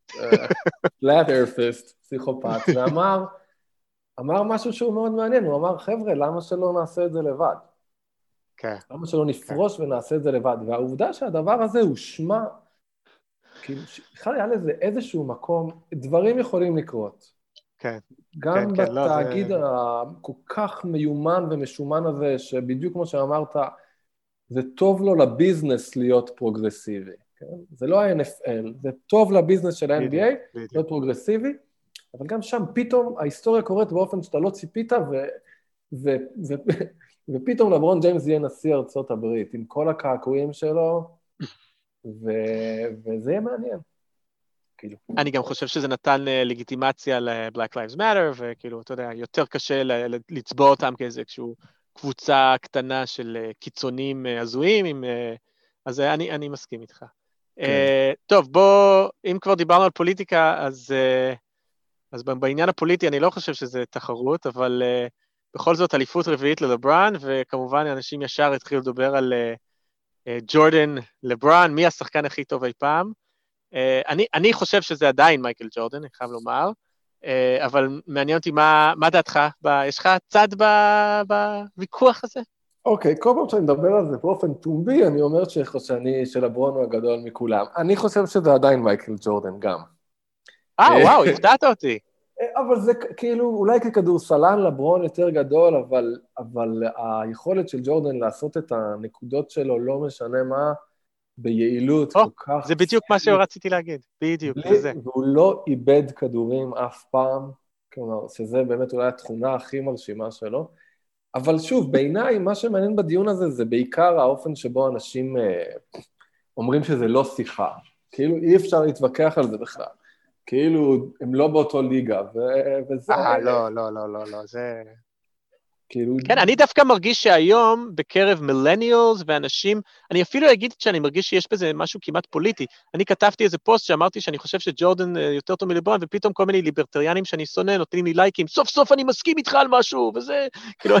פלאט ארפיסט, פסיכופת, ואמר, אמר משהו שהוא מאוד מעניין, הוא אמר, חבר'ה, למה שלא נעשה את זה לבד? כן. למה שלא נפרוש ונעשה את זה לבד? והעובדה שהדבר הזה הוא שמה, כאילו, בכלל היה לזה איזשהו מקום, דברים יכולים לקרות. כן. גם בתאגיד הכל כך מיומן ומשומן הזה, שבדיוק כמו שאמרת, זה טוב לו לביזנס להיות פרוגרסיבי. זה לא ה-אן אף אל, זה טוב לביזנס של ה-אן בי איי, להיות פרוגרסיבי, אבל גם שם פתאום ההיסטוריה קורית באופן שאתה לא ציפית, ופתאום לברון ג'יימס יהיה נשיא ארצות הברית, עם כל הקעקועים שלו, וזה יהיה מעניין. אני גם חושב שזה נתן לגיטימציה ל-Black Lives Matter, וכאילו, אתה יודע, יותר קשה לצבוע אותם כאיזשהו קבוצה קטנה של קיצונים הזויים, אז אני מסכים איתך. טוב, בוא, אם כבר דיברנו על פוליטיקה, אז... אז בעניין הפוליטי אני לא חושב שזה תחרות, אבל uh, בכל זאת אליפות רביעית ללברון, וכמובן אנשים ישר התחילו לדבר על ג'ורדן, uh, uh, לברון, מי השחקן הכי טוב אי פעם. Uh, אני, אני חושב שזה עדיין מייקל ג'ורדן, אני חייב לומר, uh, אבל מעניין אותי מה, מה דעתך, ב, יש לך צד בוויכוח הזה? אוקיי, okay, כל פעם שאני מדבר על זה באופן פומבי, אני אומר שאני, שלברון הוא הגדול מכולם. אני חושב שזה עדיין מייקל ג'ורדן גם. אה, וואו, הפתעת אותי. אבל זה כאילו, אולי ככדורסלן לברון יותר גדול, אבל, אבל היכולת של ג'ורדן לעשות את הנקודות שלו, לא משנה מה, ביעילות או, כל כך... זה בדיוק מה שרציתי להגיד, בדיוק, בלי, זה. והוא לא איבד כדורים אף פעם, כלומר, שזה באמת אולי התכונה הכי מרשימה שלו, אבל שוב, בעיניי, מה שמעניין בדיון הזה, זה בעיקר האופן שבו אנשים אה, אומרים שזה לא שיחה, כאילו אי אפשר להתווכח על זה בכלל. כאילו, הם לא באותו ליגה, ו- וזה... אה, לא, לא, לא, לא, לא, זה... כאילו... כן, אני דווקא מרגיש שהיום, בקרב מילניאלס ואנשים, אני אפילו אגיד שאני מרגיש שיש בזה משהו כמעט פוליטי. אני כתבתי איזה פוסט שאמרתי שאני חושב שג'ורדן יותר טוב מלברון, ופתאום כל מיני ליברטריאנים שאני שונא, נותנים לי לייקים, סוף סוף אני מסכים איתך על משהו, וזה, כאילו,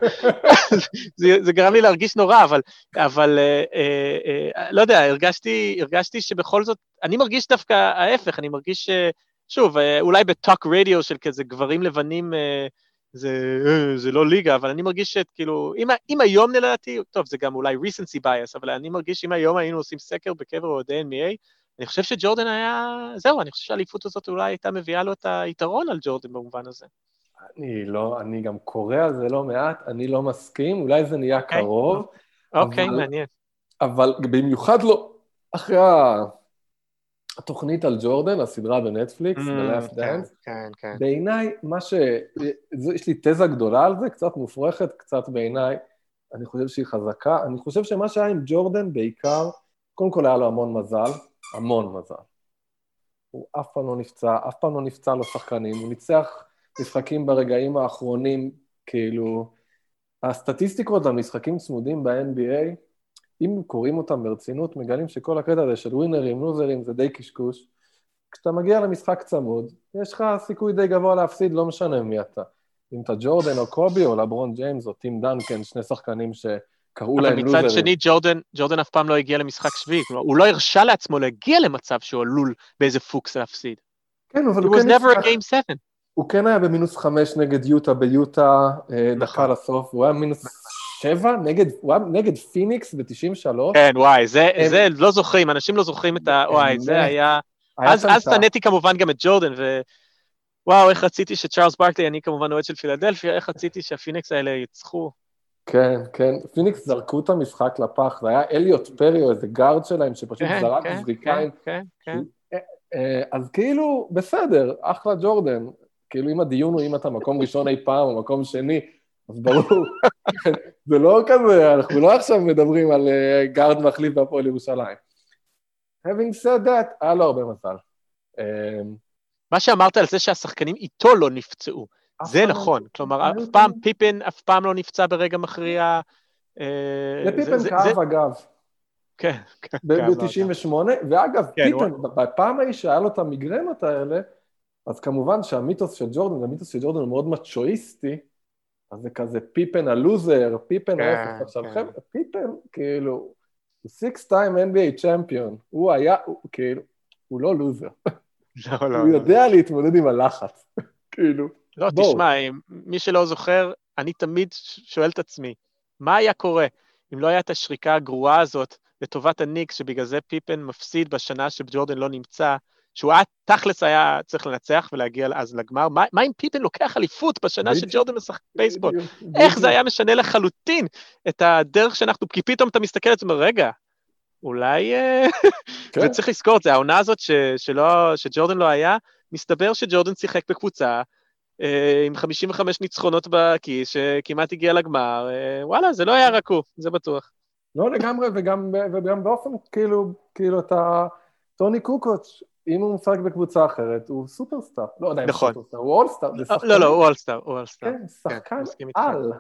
זה, זה גרם לי להרגיש נורא, אבל, אבל, אה, אה, אה, לא יודע, הרגשתי, הרגשתי שבכל זאת, אני מרגיש דווקא ההפך, אני מרגיש, שוב, אולי בטוק רדיו של כזה גברים לבנים, זה, זה לא ליגה, אבל אני מרגיש שכאילו, אם, אם היום נלדתי, טוב, זה גם אולי recency bias, אבל אני מרגיש שאם היום היינו עושים סקר בקבר אוהדי אן בי איי, אני חושב שג'ורדן היה, זהו, אני חושב שהאליפות הזאת אולי הייתה מביאה לו את היתרון על ג'ורדן במובן הזה. אני לא, אני גם קורא על זה לא מעט, אני לא מסכים, אולי זה נהיה okay. קרוב. אוקיי, okay, אבל, מעניין. אבל במיוחד לא, אחרי ה... התוכנית על ג'ורדן, הסדרה בנטפליקס, ב-Last Dance, כן, כן. בעיניי, מה ש... יש לי תזה גדולה על זה, קצת מופרכת, קצת בעיניי, אני חושב שהיא חזקה, אני חושב שמה שהיה עם ג'ורדן בעיקר, קודם כל היה לו המון מזל, המון מזל. הוא אף פעם לא נפצע, אף פעם לא נפצע לו שחקנים, הוא ניצח משחקים ברגעים האחרונים, כאילו, הסטטיסטיקות למשחקים צמודים ב-אן בי איי, אם קוראים אותם ברצינות, מגלים שכל הקטע הזה של ווינרים, לוזרים, זה די קשקוש. כשאתה מגיע למשחק צמוד, יש לך סיכוי די גבוה להפסיד, לא משנה מי אתה. אם אתה ג'ורדן או קובי או לברון ג'יימס או טים דנקן, שני שחקנים שקראו להם לוזרים. אבל מצד שני, ג'ורדן, ג'ורדן אף פעם לא הגיע למשחק שביעי, כלומר, הוא לא הרשה לעצמו להגיע למצב שהוא עלול באיזה פוקס להפסיד. כן, אבל הוא כן was never a game seven. הוא כן היה במינוס חמש נגד יוטה ביוטה, דקה לסוף, הוא היה מינוס שבע נגד, הוא היה נגד פיניקס ב-תשעים ושלוש. כן, וואי, זה, זה לא זוכרים, אנשים לא זוכרים את ה... וואי, זה היה... אז, אז תניתי כמובן גם את ג'ורדן, ווואו, איך רציתי שצ'ארלס ברקלי, אני כמובן אוהד של פילדלפיה, איך רציתי שהפיניקס האלה יצחו. כן, כן, פיניקס זרקו את המשחק לפח, זה היה אליוט פרי או איזה גארד שלהם, שפשוט זרק זריקיים. כן, כן, כן. אז כאילו, בסדר, אחלה ג'ורדן, כאילו אם הדיון הוא אם אתה מקום ראשון אי פעם או מקום שני, אז ברור, זה לא כזה, אנחנו לא עכשיו מדברים על גארד מחליף בהפועל ירושלים. Having said that, היה לו הרבה מזל. מה שאמרת על זה שהשחקנים איתו לא נפצעו, זה נכון, כלומר, אף פעם פיפן, אף פעם לא נפצע ברגע מכריע. לפיפן כאב אגב. כן, כן. ב-תשעים ושמונה, ואגב, פיפן, בפעם ההיא שהיה לו את המיגרנות האלה, אז כמובן שהמיתוס של ג'ורדן, המיתוס של ג'ורדן הוא מאוד מצ'ואיסטי, אז זה כזה פיפן הלוזר, פיפן ההפך, עכשיו חבר'ה, פיפן, כאילו, הוא six time אן בי איי צ'מפיון, הוא היה, כאילו, הוא לא לוזר. לא, לא. הוא יודע להתמודד עם הלחץ, כאילו. לא, תשמע, מי שלא זוכר, אני תמיד שואל את עצמי, מה היה קורה אם לא היה את השריקה הגרועה הזאת לטובת הניקס, שבגלל זה פיפן מפסיד בשנה שג'ורדן לא נמצא, שהוא היה, תכלס היה צריך לנצח ולהגיע אז לגמר, מה, מה אם פיפן לוקח אליפות בשנה שג'ורדן משחק בייסבול? איך זה היה משנה לחלוטין את הדרך שאנחנו, כי פתאום אתה מסתכל על זה, רגע, אולי, וצריך לזכור את זה, העונה הזאת שלא, שג'ורדן לא היה, מסתבר שג'ורדן שיחק בקבוצה, עם חמישים וחמש ניצחונות בכיס, שכמעט הגיע לגמר, וואלה, זה לא היה רק הוא, זה בטוח. לא לגמרי, וגם, וגם באופן, כאילו, כאילו, אתה, טוני קוקוץ', אם הוא משחק בקבוצה אחרת, הוא סופרסטאר, לא יודע אם הוא סופרסטאר, הוא אולסטאר. לא, לא, הוא אולסטאר, הוא אולסטאר. כן, שחקן על.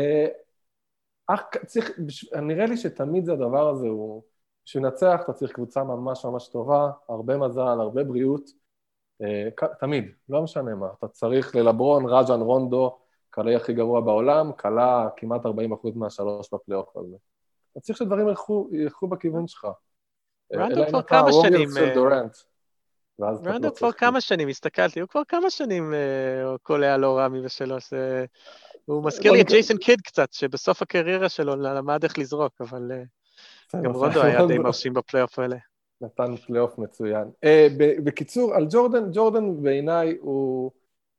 נראה לי שתמיד זה הדבר הזה, הוא, כשנצח, אתה צריך קבוצה ממש ממש טובה, הרבה מזל, הרבה בריאות, תמיד, לא משנה מה, אתה צריך ללברון, רג'ן רונדו, קלעי הכי גרוע בעולם, קלע כמעט ארבעים אחוז מהשלוש בפלייאוף הזה. אתה צריך שדברים ילכו בכיוון שלך. רונדו כבר כמה שנים... רונדו כבר כמה שנים, הסתכלתי, הוא כבר כמה שנים קולע לא רע מבשלו, הוא מזכיר לי את ג'ייסון קיד קצת, שבסוף הקריירה שלו למד איך לזרוק, אבל גם רונדו היה די מרשים בפלייאוף האלה. נתן פלייאוף מצוין. בקיצור, על ג'ורדן, ג'ורדן בעיניי הוא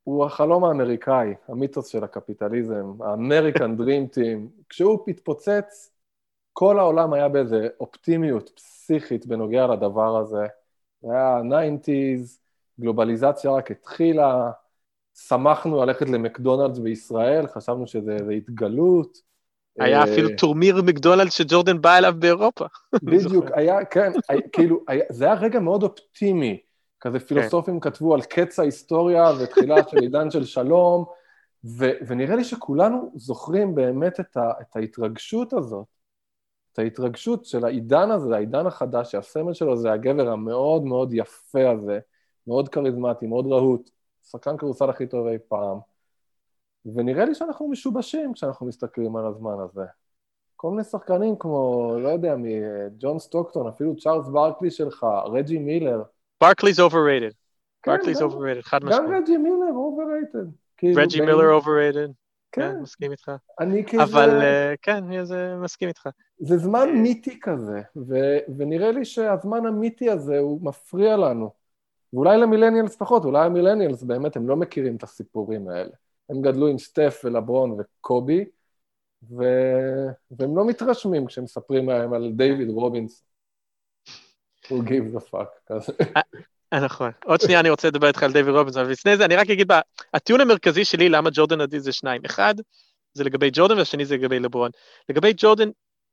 הוא החלום האמריקאי, המיתוס של הקפיטליזם, האמריקן דרים טים. כשהוא פתפוצץ, כל העולם היה באיזה אופטימיות פסיכית בנוגע לדבר הזה. זה היה ה-תשעים, גלובליזציה רק התחילה, שמחנו ללכת למקדונלדס בישראל, חשבנו שזה התגלות. היה אפילו טורמיר מקדונלדס שג'ורדן בא אליו באירופה. בדיוק, היה, כן, כאילו, זה היה רגע מאוד אופטימי, כזה פילוסופים כתבו על קץ ההיסטוריה ותחילה של עידן של שלום, ונראה לי שכולנו זוכרים באמת את ההתרגשות הזאת, את ההתרגשות של העידן הזה, העידן החדש, שהסמל שלו זה הגבר המאוד מאוד יפה הזה, מאוד קריזמטי, מאוד רהוט, שחקן כדורסל הכי טוב אי פעם, ונראה לי שאנחנו משובשים כשאנחנו מסתכלים על הזמן הזה. כל מיני שחקנים כמו, לא יודע, מג'ון סטוקטון, אפילו צ'ארלס ברקלי שלך, רג'י מילר. ברקלי's overrated. ברקלי's overrated, חד משמעית. גם רג'י מילר overrated. רג'י מילר overrated. כן, מסכים איתך. אבל כן, זה מסכים איתך. זה זמן מיתי כזה, ונראה לי שהזמן המיתי הזה הוא מפריע לנו. ואולי למילניאלס פחות, אולי המילניאלס באמת הם לא מכירים את הסיפורים האלה. הם גדלו עם סטף ולברון וקובי, ו... והם לא מתרשמים כשהם מספרים להם על דיוויד רובינס. Who gives a fuck. נכון. עוד שנייה אני רוצה לדבר איתך על דיוויד רובינס, אבל לפני זה אני רק אגיד, הטיעון המרכזי שלי למה ג'ורדן עדיף זה שניים. אחד, זה לגבי ג'ורדן, והשני זה לגבי לברון. לגבי ג'ורדן,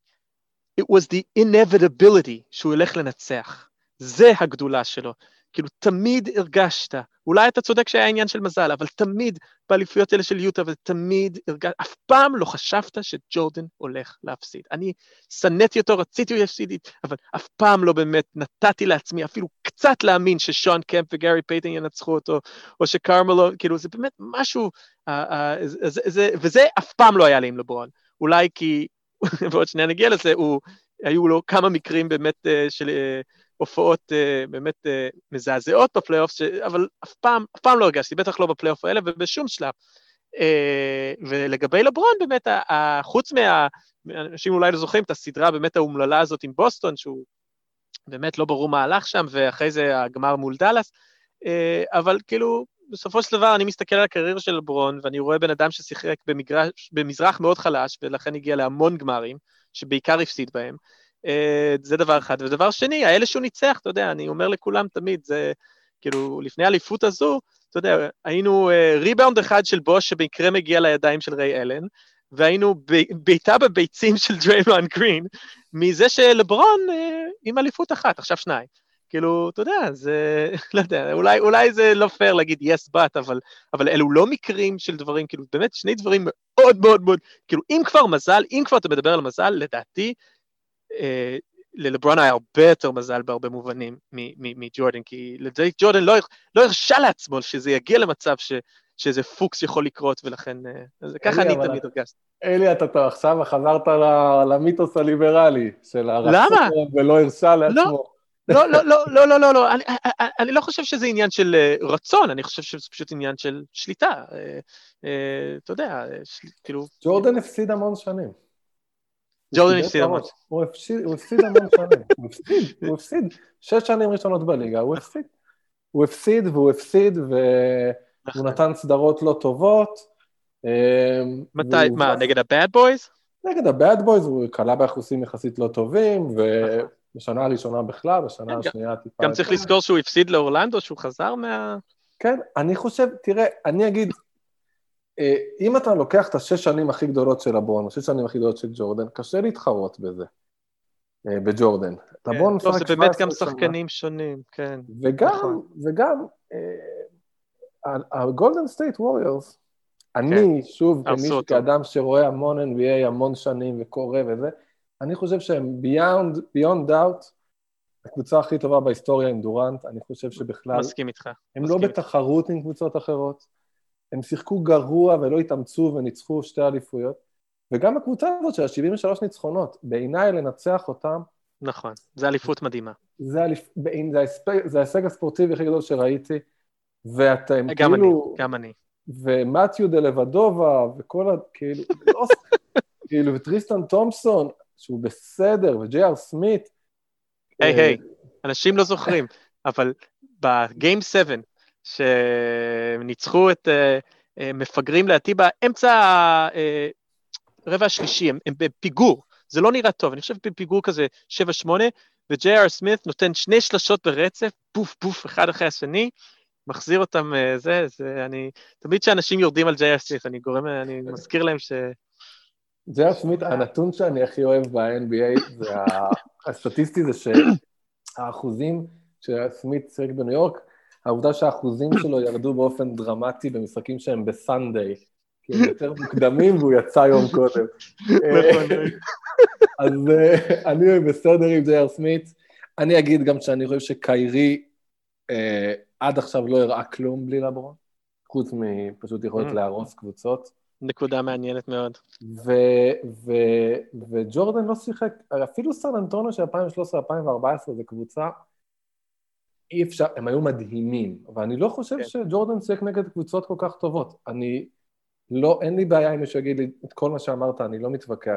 it was the inevitability שהוא ילך לנצח. זה הגדולה שלו. כאילו, תמיד הרגשת, אולי אתה צודק שהיה עניין של מזל, אבל תמיד באליפויות האלה של יוטה, ותמיד הרגשת, אף פעם לא חשבת שג'ורדן הולך להפסיד. אני סנאתי אותו, רציתי הוא יפסיד, אבל אף פעם לא באמת נתתי לעצמי, אפילו קצת להאמין ששון קמפ וגארי פייטון ינצחו אותו, או שקרמלו, כאילו, זה באמת משהו, וזה אף פעם לא היה לי עם לברון. אולי כי, ועוד שנייה נגיע לזה, היו לו כמה מקרים באמת של... הופעות uh, באמת uh, מזעזעות בפלייאוף, אבל אף פעם, אף פעם לא הרגשתי, בטח לא בפלייאוף האלה ובשום שלב. Uh, ולגבי לברון באמת, uh, חוץ מה... אנשים אולי לא זוכרים את הסדרה באמת האומללה הזאת עם בוסטון, שהוא באמת לא ברור מה הלך שם, ואחרי זה הגמר מול דלס, uh, אבל כאילו, בסופו של דבר אני מסתכל על הקריירה של לברון, ואני רואה בן אדם ששיחק במגרש, במזרח מאוד חלש, ולכן הגיע להמון גמרים, שבעיקר הפסיד בהם, זה דבר אחד, ודבר שני, האלה שהוא ניצח, אתה יודע, אני אומר לכולם תמיד, זה כאילו, לפני האליפות הזו, אתה יודע, היינו ריבאונד אחד של בוש, שבמקרה מגיע לידיים של ריי אלן, והיינו ביתה בביצים של דריימונד גרין, מזה שלברון עם אליפות אחת, עכשיו שניים. כאילו, אתה יודע, זה, לא יודע, אולי, אולי זה לא פייר להגיד yes but, אבל, אבל אלו לא מקרים של דברים, כאילו, באמת שני דברים מאוד מאוד מאוד, כאילו, אם כבר מזל, אם כבר אתה מדבר על מזל, לדעתי, ללברון היה הרבה יותר מזל בהרבה מובנים מג'ורדן, כי לדעתי ג'ורדן לא הרשה לעצמו שזה יגיע למצב שזה פוקס יכול לקרות, ולכן ככה אני תמיד הרגשתי. אלי, אתה עכשיו חזרת למיתוס הליברלי של הרצון ולא הרשה לעצמו. לא, לא, לא, לא, לא, לא, לא, אני לא חושב שזה עניין של רצון, אני חושב שזה פשוט עניין של שליטה, אתה יודע, כאילו... ג'ורדן הפסיד המון שנים. ג'ורדן הפסיד המון. הוא הפסיד המון שנים, הוא הפסיד, הוא הפסיד, שש שנים ראשונות בליגה, הוא הפסיד. הוא הפסיד והוא הפסיד, והוא נתן סדרות לא טובות. מתי, מה, נגד הבאד בויז? נגד הבאד בויז, הוא קלה באחוזים יחסית לא טובים, ובשנה הראשונה בכלל, בשנה השנייה טיפה... גם צריך לזכור שהוא הפסיד לאורלנדו, שהוא חזר מה... כן, אני חושב, תראה, אני אגיד, אם אתה לוקח את השש שנים הכי גדולות של לברון, השש שנים הכי גדולות של ג'ורדן, קשה להתחרות בזה, בג'ורדן. טוב, זה באמת גם שחקנים שונים, כן. וגם, וגם, הגולדן סטייט ווריורס, אני, שוב, כמישהו כאדם שרואה המון אן בי איי, המון שנים וקורא וזה, אני חושב שהם beyond, beyond doubt, הקבוצה הכי טובה בהיסטוריה עם דורנט, אני חושב שבכלל... מסכים איתך. הם לא בתחרות עם קבוצות אחרות, הם שיחקו גרוע ולא התאמצו וניצחו שתי אליפויות, וגם הקבוצה הזאת של ה-שבעים ושלוש ניצחונות, בעיניי לנצח אותם... נכון, זה אליפות מדהימה. זה, אליפ... זה ההישג הספורטיבי הכי גדול שראיתי, ואתם גם כאילו... אני, גם אני. ומתיו דלבדובה, וכל ה... כאילו, כאילו, וטריסטן תומפסון, שהוא בסדר, וג'יי אר סמית. היי, היי, אנשים לא זוכרים, אבל בגיים שבע, שניצחו את מפגרים להטי באמצע הרבע השלישי, הם, הם בפיגור, זה לא נראה טוב, אני חושב בפיגור כזה שבע שמונה, וג'יי אר סמית נותן שני שלשות ברצף, פוף פוף אחד אחרי השני, מחזיר אותם, זה, זה, אני, תמיד שאנשים יורדים על ג'יי אר סמית, אני גורם, אני מזכיר להם ש... ג'יי אר סמית, הנתון שאני הכי אוהב ב-אן בי איי, זה הסטטיסטי זה שהאחוזים שסמית שיחק בניו יורק, העובדה שהאחוזים שלו ירדו באופן דרמטי במשחקים שהם בסנדיי, כי הם יותר מוקדמים והוא יצא יום קודם. אז אני בסדר עם ג'יי אר סמית, אני אגיד גם שאני חושב שקיירי עד עכשיו לא הראה כלום בלי לברון, חוץ מפשוט יכולת להרוס קבוצות. נקודה מעניינת מאוד. וג'ורדן לא שיחק, אפילו סן אנטוניו של אלפיים ושלוש עשרה אלפיים וארבע עשרה זה קבוצה, אי אפשר, הם היו מדהימים, ואני לא חושב שג'ורדן שיחק נגד קבוצות כל כך טובות. אני לא, אין לי בעיה אם מישהו יגיד לי את כל מה שאמרת, אני לא מתווכח.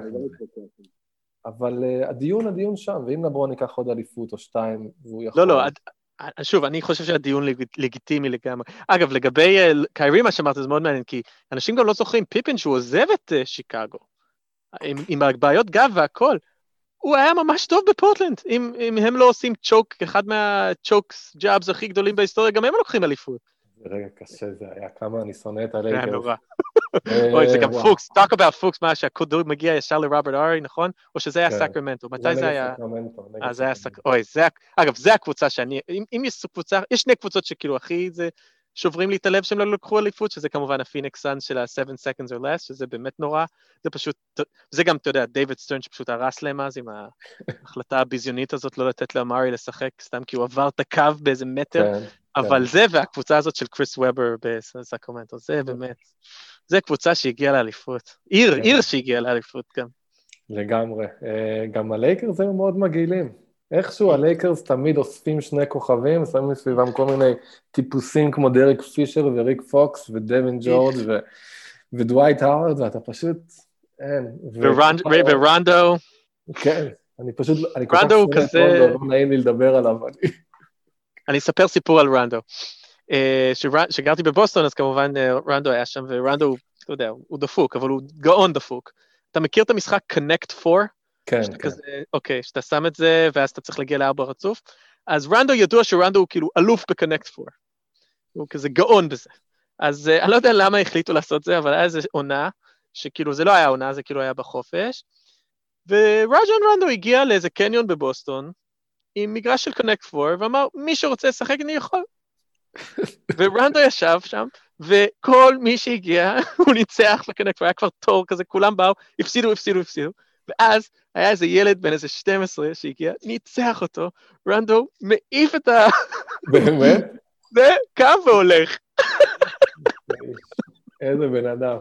אבל הדיון, הדיון שם, ואם לברון ייקח עוד אליפות או שתיים, והוא יכול... לא, לא, שוב, אני חושב שהדיון לגיטימי לגמרי. אגב, לגבי קיירי, מה שאמרת, זה מאוד מעניין, כי אנשים גם לא זוכרים, פיפין שהוא עוזב את שיקגו, עם הבעיות גב והכל, הוא היה ממש טוב בפורטלנד, אם, אם הם לא עושים צ'וק, אחד מהצ'וקס ג'אבס הכי גדולים בהיסטוריה, גם הם לוקחים אליפות. זה רגע קשה, זה היה כמה אני שונא את הלייקרס. זה היה נורא. אוי, זה גם פוקס, talk about פוקס, מה שהכדור מגיע ישר לרוברט ארי, נכון? או שזה היה סקרמנטו, מתי זה היה? אה, זה היה סקרמנטו, אוי, זה, אגב, זה הקבוצה שאני, אם יש קבוצה, יש שני קבוצות שכאילו הכי זה, שוברים לי את הלב שהם לא לקחו אליפות, שזה כמובן הפיניקס סאנס של ה-seven seconds or less, שזה באמת נורא, זה פשוט, זה גם, אתה יודע, דיוויד סטרן שפשוט הרס להם אז, עם ההחלטה הביזיונית הזאת, לא לתת לאמרי לשחק, סתם כי הוא עבר את הקו באיזה מטר, אבל זה, והקבוצה הזאת של קריס וובר בסקרמנטו, זה באמת, זה קבוצה שהגיעה לאליפות, עיר, עיר שהגיעה לאליפות גם. לגמרי, גם הלייקרס הם מאוד מגעילים. איכשהו הלייקרס תמיד אוספים שני כוכבים, שמים מסביבם כל מיני טיפוסים כמו דריק פישר וריק פוקס ודווין ג'ורג' ודווייט האוורד, ואתה פשוט, אין. ורונדו. כן, אני פשוט, אני כל כך שונא את רונדו, לא נעים לי לדבר עליו. אני אספר סיפור על רונדו. כשגרתי בבוסטון, אז כמובן רונדו היה שם, ורונדו, אתה יודע, הוא דפוק, אבל הוא גאון דפוק. אתה מכיר את המשחק Connect four? כן, כן. כזה, אוקיי, שאתה שם את זה, ואז אתה צריך להגיע לארבע רצוף. אז רונדו ידוע שרונדו הוא כאילו אלוף ב-Connect four. הוא כזה גאון בזה. אז אני לא יודע למה החליטו לעשות זה, אבל היה איזו עונה, שכאילו זה לא היה עונה, זה כאילו היה בחופש, ורג'ון רונדו הגיע לאיזה קניון בבוסטון, עם מגרש של Connect four, ואמר, מי שרוצה לשחק אני יכול. ורונדו ישב שם, וכל מי שהגיע, הוא ניצח ב-Connect four, היה כבר תור כזה, כולם באו, הפסידו, הפסידו, הפסידו, ואז היה איזה ילד בן איזה שתים עשרה שהגיע, ניצח אותו, רונדו מעיף את ה... באמת? זה קם והולך. איזה בן אדם.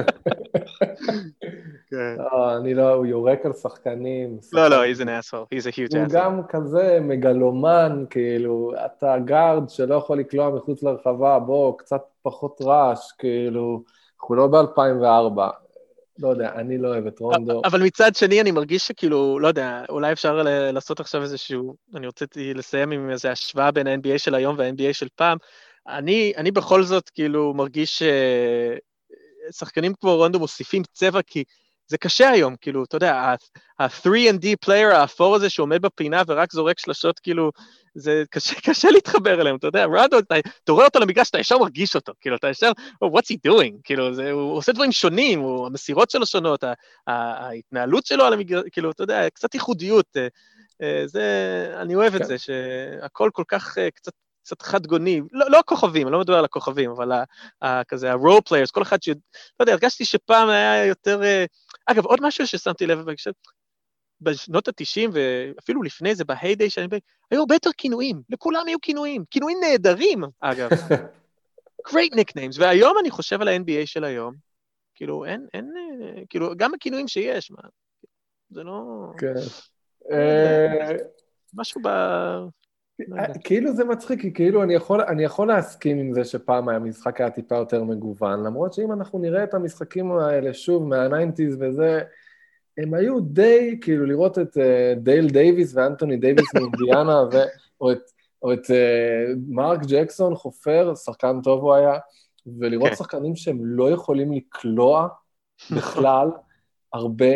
אני לא, הוא יורק על שחקנים. לא, לא, he's an asshole, he's a huge asshole. הוא גם כזה מגלומן, כאילו, אתה גארד שלא יכול לקלוע מחוץ לרחבה, בוא, קצת פחות רעש, כאילו, אנחנו לא ב-אלפיים וארבע. לא יודע, אני לא אוהב את רונדו. אבל מצד שני אני מרגיש שכאילו, לא יודע, אולי אפשר לעשות עכשיו איזשהו, אני רציתי לסיים עם איזו השוואה בין ה-אן בי איי של היום וה-אן בי איי של פעם, אני, אני בכל זאת כאילו מרגיש ששחקנים כמו רונדו מוסיפים צבע, כי זה קשה היום, כאילו, אתה יודע, ה-three and D player, האפור הזה שעומד בפינה ורק זורק שלשות, כאילו, זה קשה, קשה להתחבר אליהם, אתה יודע, רונדו, אתה, אתה רואה אותו למגרש, אתה ישר מרגיש אותו, כאילו, אתה ישר, oh, what's he doing? כאילו, זה, הוא עושה דברים שונים, הוא, המסירות שלו שונות, ההתנהלות שלו על המגרש, כאילו, אתה יודע, קצת ייחודיות, זה, אני אוהב את זה, שהכל כל כך קצת, קצת חד גוני, לא, לא הכוכבים, אני לא מדבר על הכוכבים, אבל ה, ה, כזה, ה-role players, כל אחד ש... לא יודע, הרגשתי שפעם היה יותר... אגב, עוד משהו ששמתי לב, בשנות ה-תשעים, ואפילו לפני זה, בהיידיי שאני בא, היו הרבה יותר כינויים, לכולם היו כינויים, כינויים נהדרים, אגב. Great nicknames, והיום אני חושב על ה-אן בי איי של היום, כאילו, אין, אין, כאילו, גם הכינויים שיש, מה, זה לא... כן. משהו ב... כאילו זה מצחיק, כי כאילו אני יכול, אני יכול להסכים עם זה שפעם המשחק היה טיפה יותר מגוון, למרות שאם אנחנו נראה את המשחקים האלה שוב מה-ניינטיז וזה, הם היו די, כאילו לראות את דייל דייביס ואנטוני דייביס מאינדיאנה, או את או את מרק ג'קסון, חופר, שחקן טוב הוא היה, ולראות שחקנים שהם לא יכולים לקלוע בכלל, הרבה,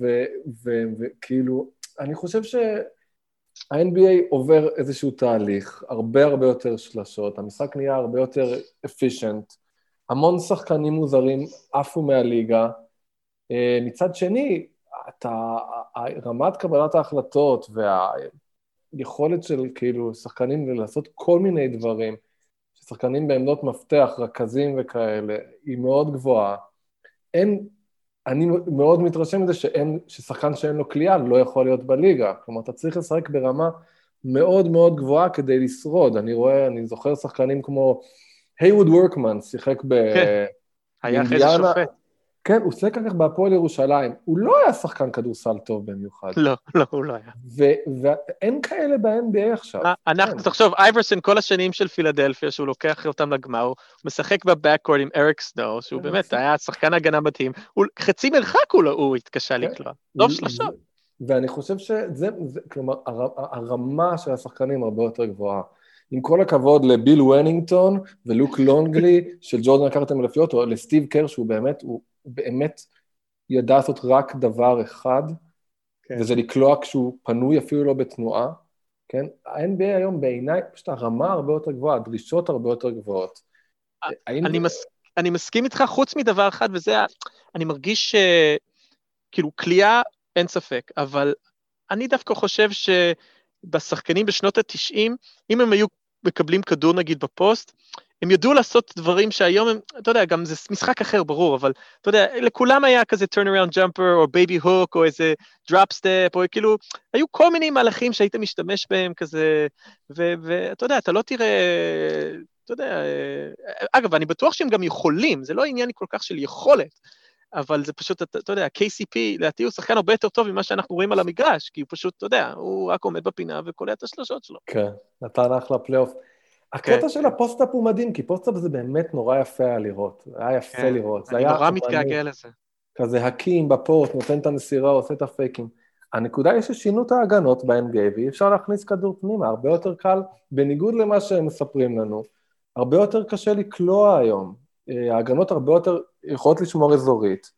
וכאילו, אני חושב שה-אן בי איי עובר איזשהו תהליך, הרבה הרבה יותר שלשות, המשחק נהיה הרבה יותר efficient, המון שחקנים מוזרים עפו מהליגה, מצד שני, אתה, רמת קבלת ההחלטות והיכולת של כאילו שחקנים לעשות כל מיני דברים, ששחקנים בעמדות מפתח, רכזים וכאלה, היא מאוד גבוהה. אין, אני מאוד מתרשם מזה שאין, ששחקן שאין לו קליעה לא יכול להיות בליגה. כלומר, אתה צריך לשחק ברמה מאוד מאוד גבוהה כדי לשרוד. אני רואה, אני זוכר שחקנים כמו הייווד וורקמן, שיחק ב... כן, היה אחרי זה שופט. כן, הוא שיחק כך בהפועל ירושלים. הוא לא היה שחקן כדורסל טוב במיוחד. לא, לא, הוא לא היה. ואין כאלה ב-אן בי איי עכשיו. אנחנו, תחשוב, אייברסון כל השנים של פילדלפיה, שהוא לוקח אותם לגמר, הוא משחק בבקקורד עם אריק סנו, שהוא באמת היה שחקן הגנה מתאים, חצי מרחק הוא התקשה לקלוע. טוב שלשות. ואני חושב שזה, כלומר, הרמה של השחקנים הרבה יותר גבוהה. עם כל הכבוד לביל ונינגטון ולוק לונגלי של ג'ורדן לקחתם אלפיות, או לסטיב קר, שהוא באמת, הוא באמת ידע לעשות רק דבר אחד, כן. וזה לקלוע כשהוא פנוי אפילו לא בתנועה, כן? ה-אן בי איי היום בעיניי, פשוט הרמה הרבה יותר גבוהה, הדרישות הרבה יותר גבוהות. אני, מס... אני מסכים איתך חוץ מדבר אחד, וזה, אני מרגיש ש... כאילו, קליעה אין ספק, אבל אני דווקא חושב שבשחקנים בשנות ה-תשעים, אם הם היו מקבלים כדור נגיד בפוסט, הם ידעו לעשות דברים שהיום הם, אתה יודע, גם זה משחק אחר ברור, אבל אתה יודע, לכולם היה כזה turn around jumper, או baby hook, או איזה drop step, או כאילו, היו כל מיני מהלכים שהיית משתמש בהם כזה, ואתה יודע, אתה לא תראה, אתה יודע, אגב, אני בטוח שהם גם יכולים, זה לא עניין כל כך של יכולת, אבל זה פשוט, אתה, אתה יודע, קיי סי פי, לדעתי הוא שחקן הרבה יותר טוב ממה שאנחנו רואים על המגרש, כי הוא פשוט, אתה יודע, הוא רק עומד בפינה וקולע את השלשות שלו. כן, נתן אחלה פלייאוף. הקטע של הפוסט-אפ הוא מדהים, כי פוסט-אפ זה באמת נורא יפה היה לראות, היה יפה לראות. אני נורא מתגעגע לזה. כזה הקים בפוסט, נותן את המסירה, עושה את הפייקים. הנקודה היא ששינו את ההגנות ב-אן בי איי, ואי אפשר להכניס כדור פנימה, הרבה יותר קל, בניגוד למה שהם מספרים לנו, הרבה יותר קשה לקלוע היום. ההגנות הרבה יותר יכולות לשמור אזורית,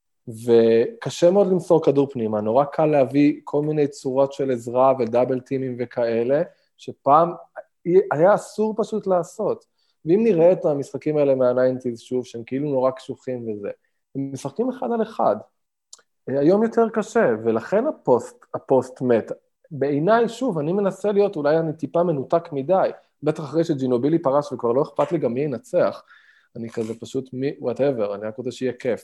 וקשה מאוד למסור כדור פנימה, נורא קל להביא כל מיני צורות של עזרה ודאבל טימים וכאלה, שפעם היה אסור פשוט לעשות. ואם נראה את המשחקים האלה מה-תשעים שוב, שהם כאילו נורא קשוחים וזה, הם משחקים אחד על אחד. היום יותר קשה, ולכן הפוסט, הפוסט מת. בעיניי, שוב, אני מנסה להיות, אולי אני טיפה מנותק מדי, בטח אחרי שג'ינובילי פרש וכבר לא אכפת לי גם מי ינצח, אני כזה פשוט מי, whatever, אני רק רוצה שיהיה כיף.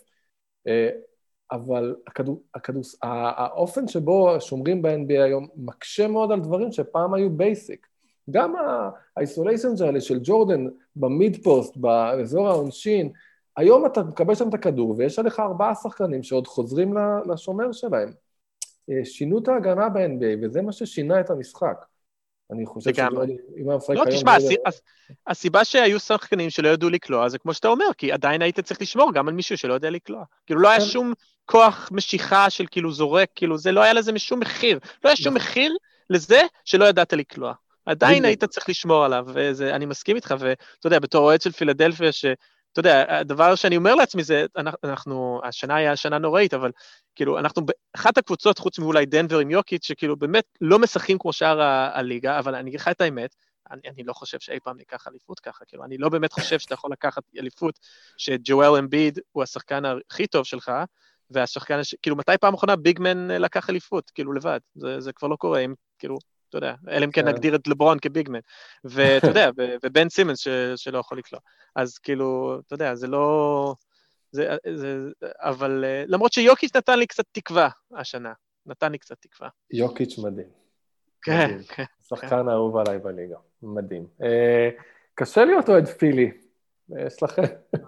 אבל הכדור, הכדור, האופן שבו שומרים ב-אן בי איי היום מקשה מאוד על דברים שפעם היו בייסיק. גם האיסוליישן האלה של ג'ורדן במיד פוסט, באזור העונשין, היום אתה מקבל שם את הכדור, ויש עליך ארבעה שחקנים שעוד חוזרים לשומר שלהם. שינו את ההגנה ב-אן בי איי, וזה מה ששינה את המשחק. אני חושב שאם המשחק היום... לא, תשמע, הסיבה שהיו שחקנים שלא ידעו לקלוע, זה כמו שאתה אומר, כי עדיין היית צריך לשמור גם על מישהו שלא יודע לקלוע. כאילו לא היה שום כוח משיכה של כאילו זורק, כאילו זה לא היה לזה משום מחיר. לא היה שום מחיר לזה שלא ידעת לקלוע. עדיין היית צריך לשמור עליו, ואני מסכים איתך, ואתה יודע, בתור אוהד של פילדלפיה, שאתה יודע, הדבר שאני אומר לעצמי זה, אנחנו, השנה היה השנה נוראית, אבל כאילו, אנחנו באחת הקבוצות, חוץ מאולי דנבר עם יוקיץ', שכאילו באמת לא משחקים כמו שאר הליגה, אבל אני אגיד לך את האמת, אני, אני לא חושב שאי פעם ניקח אליפות ככה, כאילו, אני לא באמת חושב שאתה יכול לקחת אליפות, שג'ואל אמביד הוא השחקן הכי טוב שלך, והשחקן, כאילו, מתי פעם אחרונה ביגמן לקח אליפות, כאילו, לבד, זה, זה כבר לא קורה, אם, כאילו, אתה יודע, אלא אם כן נגדיר את לברון כביגמן, ואתה יודע, ובן סימנס שלא יכול לקלוע, אז כאילו, אתה יודע, זה לא, זה, זה, אבל למרות שיוקיץ' נתן לי קצת תקווה השנה, נתן לי קצת תקווה. יוקיץ' מדהים. כן, כן. שחקן אהוב עליי בליגה, מדהים. קשה להיות אוהד פילי, יש לכם.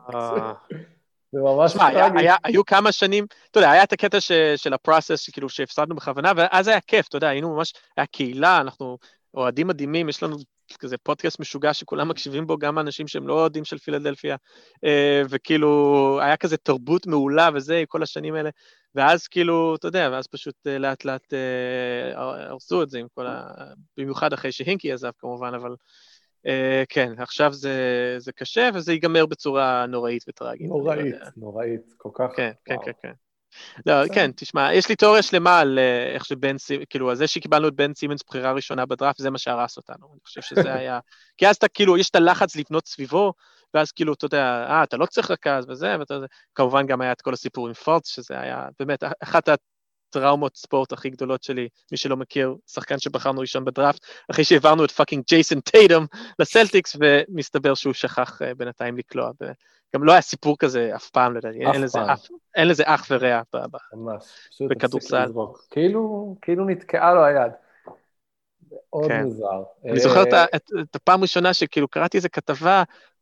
זה ממש טרגי. היו כמה שנים, אתה יודע, היה את הקטע של הפרוסס, שכאילו שהפסדנו בכוונה, ואז היה כיף, אתה יודע, היינו ממש, היה קהילה, אנחנו אוהדים מדהימים, יש לנו כזה פודקאסט משוגע שכולם מקשיבים בו, גם אנשים שהם לא אוהדים של פילדלפיה, וכאילו היה כזה תרבות מעולה וזה, כל השנים האלה, ואז כאילו, אתה יודע, ואז פשוט לאט לאט הרסו את זה, עם כל ה... במיוחד אחרי שהינקי עזב כמובן, אבל כן, עכשיו זה, זה קשה, וזה ייגמר בצורה נוראית וטרגית. נוראית, נוראית, כל כך. כן, כן, כן, כן. לא, כן, תשמע, יש לי תיאוריה שלמה על איך שבן סימנס, כאילו, זה שקיבלנו את בן סימנס בחירה ראשונה בדראפט, זה מה שהרס אותנו. אני חושב שזה היה... כי אז אתה, כאילו, יש את הלחץ לבנות סביבו, ואז כאילו, אתה יודע, אה, אתה לא צריך רכז וזה, ואתה... כמובן גם היה את כל הסיפור עם פורץ, שזה היה באמת אחת הטראומות ספורט הכי גדולות שלי, מי שלא מכיר, שחקן שבחרנו ראשון בדראפט, אחרי שהעברנו את פאקינג ג'ייסון טייטום לסלטיקס, ומסתבר שהוא שכח בינתיים לקלוע. גם לא היה סיפור כזה אף פעם, לדעתי, אין לזה אף, אין לזה אח ורע בכדורסל. כאילו נתקעה לו היד. מאוד מוזר. אני זוכר את הפעם הראשונה שכאילו קראתי איזה כתבה,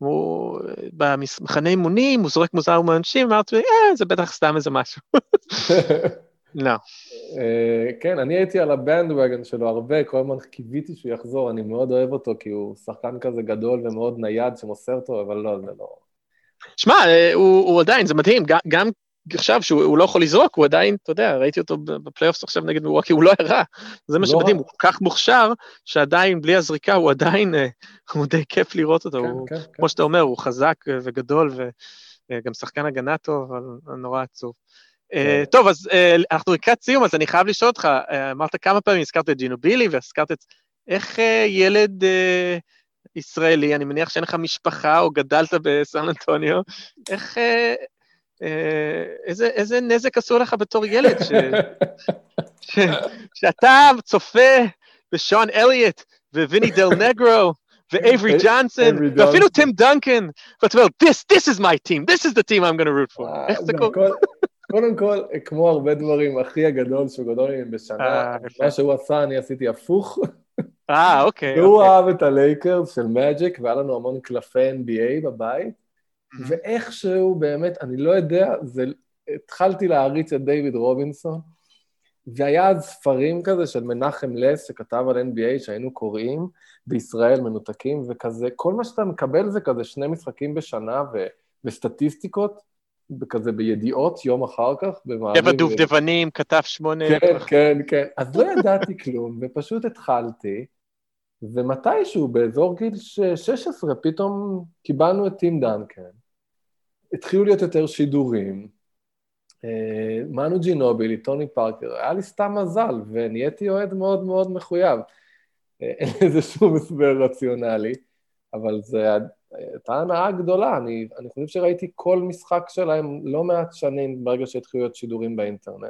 במחנה אימונים, הוא זורק מוזר ומאנשים, אמרתי, אה, זה בטח סתם איזה משהו. לא. כן, אני הייתי על הבנדווגן שלו הרבה, כל הזמן קיוויתי שהוא יחזור, אני מאוד אוהב אותו, כי הוא שחקן כזה גדול ומאוד נייד שמוסר טוב, אבל לא, זה לא... שמע, הוא, הוא עדיין, זה מדהים, גם, גם עכשיו שהוא לא יכול לזרוק, הוא עדיין, אתה יודע, ראיתי אותו בפלייאופס עכשיו נגד מילווקי, הוא לא הרע, זה מה שמדהים, הוא כל כך מוכשר, שעדיין בלי הזריקה, הוא עדיין, הוא די כיף לראות אותו, כן, הוא, כן, כמו כן. שאתה אומר, הוא חזק וגדול, וגם שחקן הגנה טוב, אבל נורא עצוב. כן. טוב, אז אנחנו לקראת סיום, אז אני חייב לשאול אותך, אמרת כמה פעמים, הזכרת את ג'ינובילי, והזכרת את, איך ילד... ישראלי, אני מניח שאין לך משפחה, או גדלת בסן אנטוניו, איך, אה, אה, איזה, איזה נזק עשו לך בתור ילד, ש, ש, שאתה צופה בשון אליוט, וויני דל נגרו, ואייברי ג'אנסון, ואפילו טים דנקן, ואתה אומר, this, this is my team, this is the team I'm going to root for. איך זה קורה? קודם כל, כמו הרבה דברים, הכי הגדול שהוא גדול עם בשנה, מה שהוא עשה, אני עשיתי הפוך. אה, אוקיי. הוא אהב את הלייקרס של מג'יק, והיה לנו המון קלפי אן בי איי בבית, ואיכשהו באמת, אני לא יודע, זה, התחלתי להריץ את דיוויד רובינסון, והיה אז ספרים כזה של מנחם לס, שכתב על אן בי איי, שהיינו קוראים, בישראל מנותקים, וכזה, כל מה שאתה מקבל זה כזה שני משחקים בשנה, ו, וסטטיסטיקות, כזה בידיעות יום אחר כך, שבע דובדבנים, כתב שמונה. כן, כן, כן. אז לא ידעתי כלום, ופשוט התחלתי, ומתישהו באזור גיל שש עשרה, פתאום קיבלנו את טים דנקן, התחילו להיות יותר שידורים, מנו ג'ינובילי, טוני פארקר, היה לי סתם מזל, ונהייתי אוהד מאוד מאוד מחויב. אין איזה שום הסבר רציונלי, אבל זה הייתה הנאה גדולה, אני, אני חושב שראיתי כל משחק שלהם לא מעט שנים ברגע שהתחילו להיות שידורים באינטרנט,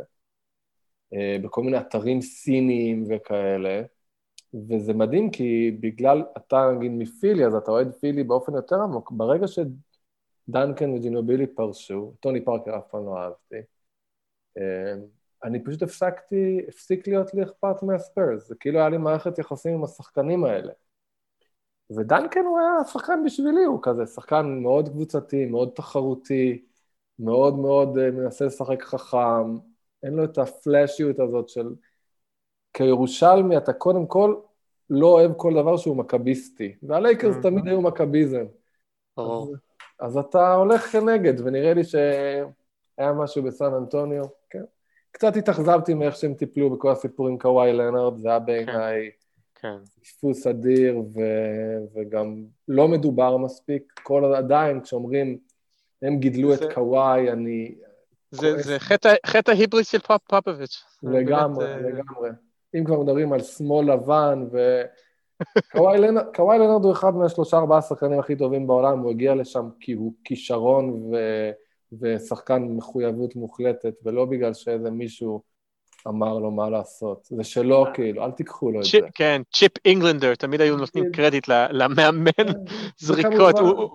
בכל מיני אתרים סיניים וכאלה, וזה מדהים כי בגלל, אתה נגיד מפילי, אז אתה אוהד פילי באופן יותר עמוק, ברגע שדנקן וג'ינובילי פרשו, טוני פארקר אף פעם לא אהבתי, אני פשוט הפסקתי, הפסיק להיות לי אכפת מהספרס, זה כאילו היה לי מערכת יחסים עם השחקנים האלה. ודנקן הוא היה שחקן בשבילי, הוא כזה שחקן מאוד קבוצתי, מאוד תחרותי, מאוד מאוד מנסה לשחק חכם, אין לו את הפלאשיות הזאת של, כירושלמי אתה קודם כל לא אוהב כל דבר שהוא מקביסטי, והלייקרס תמיד היו מקביזם. אז, אז אתה הולך כנגד, ונראה לי שהיה משהו בסן אנטוניו, כן. קצת התאכזבתי מאיך שהם טיפלו בכל הסיפור עם קוואי לנארד, זה היה בעיניי, כן. דפוס אדיר, ו... וגם לא מדובר מספיק, כל עדיין כשאומרים, הם גידלו זה... את קוואי, אני... זה, זה חטא, חטא ההיבריס של פופ, פופוביץ'. לגמרי, באמת... לגמרי. אם כבר מדברים על שמאל לבן, וקוואי לנארד הוא אחד מהשלושה ארבעה שחקנים הכי טובים בעולם, הוא הגיע לשם כי הוא כישרון ו... ושחקן מחויבות מוחלטת, ולא בגלל שאיזה מישהו... אמר לו מה לעשות, זה שלא כאילו, אל תיקחו לו את זה. כן, צ'יפ אינגלנדר, תמיד היו נותנים קרדיט למאמן זריקות,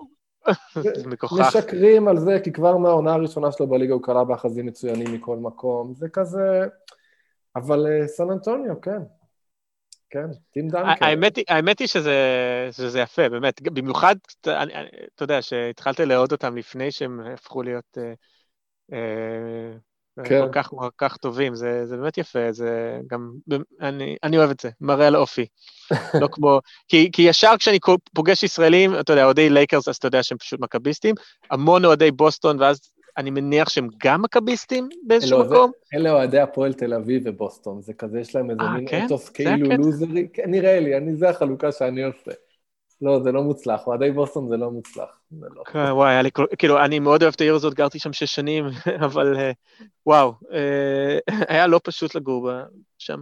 זה מכוחך. משקרים על זה, כי כבר מהעונה הראשונה שלו בליגה הוא קלה באחזים מצוינים מכל מקום, זה כזה, אבל סן אנטוניו, כן, כן, טים דנקן. האמת היא שזה יפה, באמת, במיוחד, אתה יודע, שהתחלת לעוד אותם לפני שהם הפכו להיות... כל כך, כל כך טובים, זה, זה באמת יפה, זה גם, אני, אני אוהב את זה, מראה על אופי. לא כמו, כי, כי ישר כשאני פוגש ישראלים, אתה יודע, אוהדי לייקרס, אז אתה יודע שהם פשוט מכביסטים, המון אוהדי בוסטון, ואז אני מניח שהם גם מכביסטים באיזשהו מקום. אלה אוהדי הפועל תל אביב ובוסטון, זה כזה, יש להם איזה מין אתוס כאילו לוזרי, נראה לי, אני, זה החלוקה שאני עושה. לא, זה לא מוצלח, אוהדי בוסטון זה לא מוצלח. וואי, כאילו, אני מאוד אוהב את העיר הזאת, גרתי שם שש שנים, אבל וואו, היה לא פשוט לגור שם.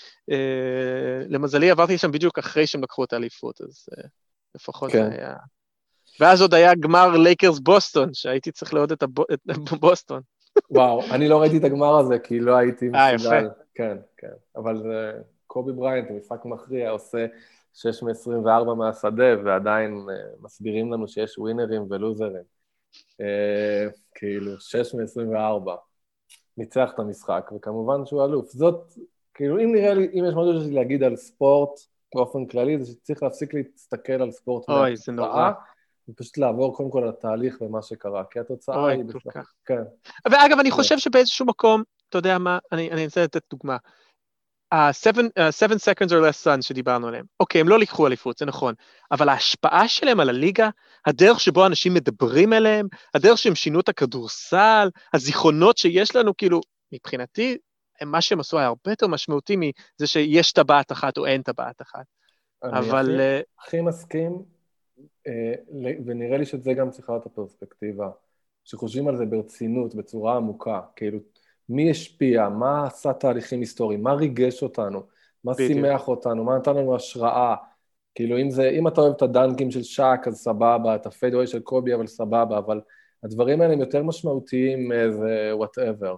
למזלי, עברתי שם בדיוק אחרי שהם לקחו את האליפות, אז לפחות זה היה... ואז עוד היה גמר לייקרס בוסטון, שהייתי צריך לראות את בוסטון. וואו, אני לא ראיתי את הגמר הזה, כי לא הייתי מסוגל. כן, כן, אבל קובי בריינט, משחק מכריע, עושה שש מ-עשרים וארבע מהשדה, ועדיין מסבירים לנו שיש ווינרים ולוזרים. כאילו, שש מ-עשרים וארבע. ניצח את המשחק, וכמובן שהוא אלוף. זאת, כאילו, אם נראה לי, אם יש משהו שיש לי להגיד על ספורט, באופן כללי, זה שצריך להפסיק להסתכל על ספורט. אוי, זה נורא. ופשוט לעבור קודם כל לתהליך ומה שקרה, כי התוצאה היא בכלל. כן. ואגב, אני חושב שבאיזשהו מקום, אתה יודע מה, אני, אני רוצה לתת דוגמה. ה-seven, uh, seven seconds or less sun שדיברנו עליהם. אוקיי, הם לא לקחו אליפות, זה נכון, אבל ההשפעה שלהם על הליגה, הדרך שבו אנשים מדברים אליהם, הדרך שהם שינו את הכדורסל, הזיכרונות שיש לנו, כאילו, מבחינתי, מה שהם עשו היה הרבה יותר משמעותי מזה שיש טבעת אחת או אין טבעת אחת. אבל... אני הכי, הכי מסכים, ונראה לי שזה גם צריכה להיות הפרספקטיבה, שחושבים על זה ברצינות, בצורה עמוקה, כאילו, מי השפיע, מה עשה תהליכים היסטוריים, מה ריגש אותנו, מה שימח אותנו, מה נתן לנו השראה, כאילו אם זה, אם אתה אוהב את הדנקים של שק, אז סבבה, את הפיידווי של קובי, אבל סבבה, אבל הדברים האלה הם יותר משמעותיים מאיזה whatever.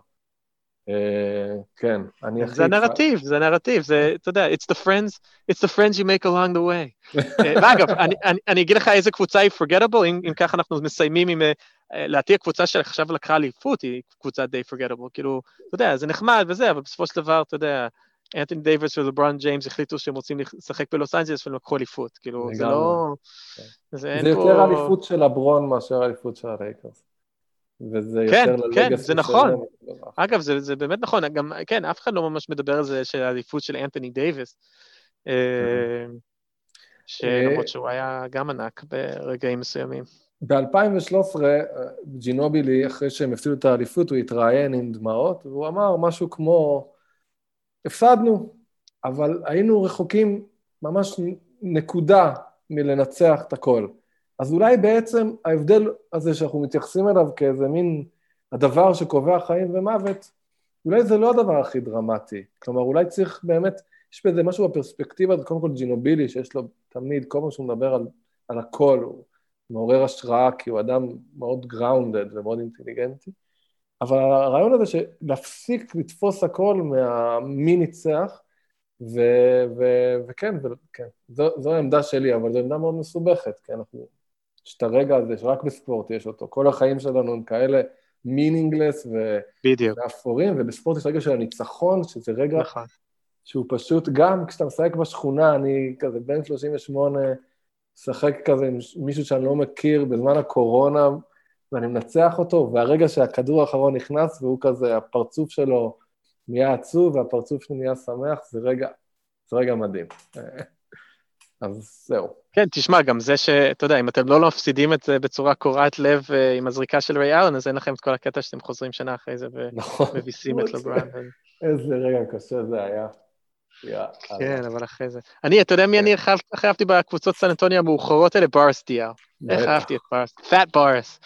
כן, אני הכי... זה נרטיב, זה נרטיב, זה, אתה יודע, it's the friends, it's the friends you make along the way. ואגב, אני אגיד לך איזה קבוצה היא forgettable, אם ככה אנחנו מסיימים עם... להתי הקבוצה שעכשיו לקחה אליפות, היא קבוצה די forgettable, כאילו, אתה יודע, זה נחמד וזה, אבל בסופו של דבר, אתה יודע, אנתוני דייוויס ולברון ג'יימס החליטו שהם רוצים לשחק בלוס אנג'לס והם לקחו אליפות, כאילו, זה לא... זה יותר אליפות של לברון מאשר אליפות של הלייקרס. וזה כן, יותר כן, זה נכון. אגב, זה, זה באמת נכון, גם, כן, אף אחד לא ממש מדבר על זה של האליפות של אנתוני דייוויס, שלמרות שהוא היה גם ענק ברגעים מסוימים. ב-אלפיים ושלוש עשרה, ג'ינובילי, אחרי שהם הפסידו את האליפות, הוא התראיין עם דמעות, והוא אמר משהו כמו, הפסדנו, אבל היינו רחוקים ממש נקודה מלנצח את הכל. אז אולי בעצם ההבדל הזה שאנחנו מתייחסים אליו כאיזה מין הדבר שקובע חיים ומוות, אולי זה לא הדבר הכי דרמטי. כלומר, אולי צריך באמת, יש בזה משהו בפרספקטיבה, זה קודם כל ג'ינובילי, שיש לו תמיד, כל מה שהוא מדבר על, על הכל, הוא מעורר השראה, כי הוא אדם מאוד grounded ומאוד אינטליגנטי, אבל הרעיון הזה שלהפסיק לתפוס הכל מהמי ניצח, ו- ו- וכן, וכן, זו, זו העמדה שלי, אבל זו עמדה מאוד מסובכת, כי אנחנו, שאת הרגע הזה, שרק בספורט יש אותו, כל החיים שלנו הם כאלה meaningless ו- ואפורים, ובספורט יש רגע של הניצחון, שזה רגע נכון. שהוא פשוט, גם כשאתה משחק בשכונה, אני כזה בן שלושים ושמונה, משחק כזה עם מישהו שאני לא מכיר בזמן הקורונה, ואני מנצח אותו, והרגע שהכדור האחרון נכנס, והוא כזה, הפרצוף שלו נהיה עצוב, והפרצוף שלו נהיה שמח, זה רגע, זה רגע מדהים. אז זהו. כן, תשמע, גם זה שאתה יודע, אם אתם לא מפסידים את זה בצורה קורעת לב עם הזריקה של ריי אלן, אז אין לכם את כל הקטע שאתם חוזרים שנה אחרי זה, ומביסים את לברון. איזה רגע קשה זה היה. כן, אבל אחרי זה. אני, אתה יודע מי אני אהבתי בקבוצות סן אנטוניו המאוחרות האלה? ברס דיאל. איך אהבתי את ברס? פאט ברס.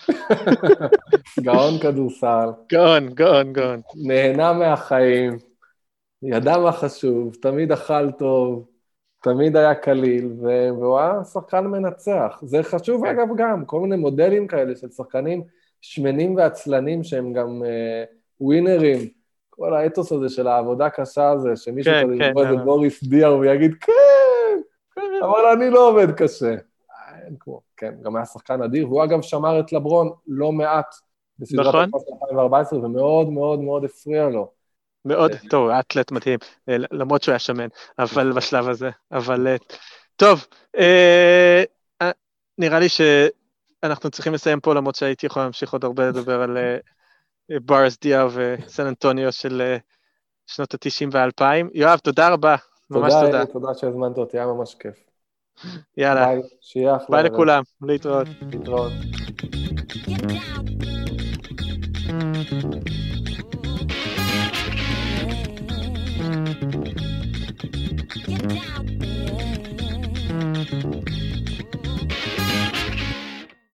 גאון כדורסל. גאון, גאון, גאון. נהנה מהחיים, ידע מה חשוב, תמיד אכל טוב, תמיד היה קליל, והוא היה שחקן מנצח. זה חשוב אגב גם, כל מיני מודלים כאלה של שחקנים שמנים ועצלנים שהם גם ווינרים, כל האתוס הזה של העבודה הקשה הזה, שמישהו כזה יבוא את בוריס דיאר ויגיד, כן, אבל אני לא עובד קשה. כן, גם היה שחקן אדיר, והוא אגב שמר את לברון לא מעט בסדרת אלפיים וארבע עשרה, ומאוד מאוד מאוד הפריע לו. מאוד טוב, אתלט מדהים, למרות שהוא היה שמן, אבל בשלב הזה, אבל טוב, נראה לי שאנחנו צריכים לסיים פה, למרות שהייתי יכול להמשיך עוד הרבה לדבר על ברס דיאר וסן אנטוניו של שנות ה-תשעים וה-אלפיים. יואב, תודה רבה, ממש תודה. תודה, תודה שהזמנת אותי, היה ממש כיף. יאללה. ביי, שיהיה אחלה. ביי לכולם, להתראות. להתראות.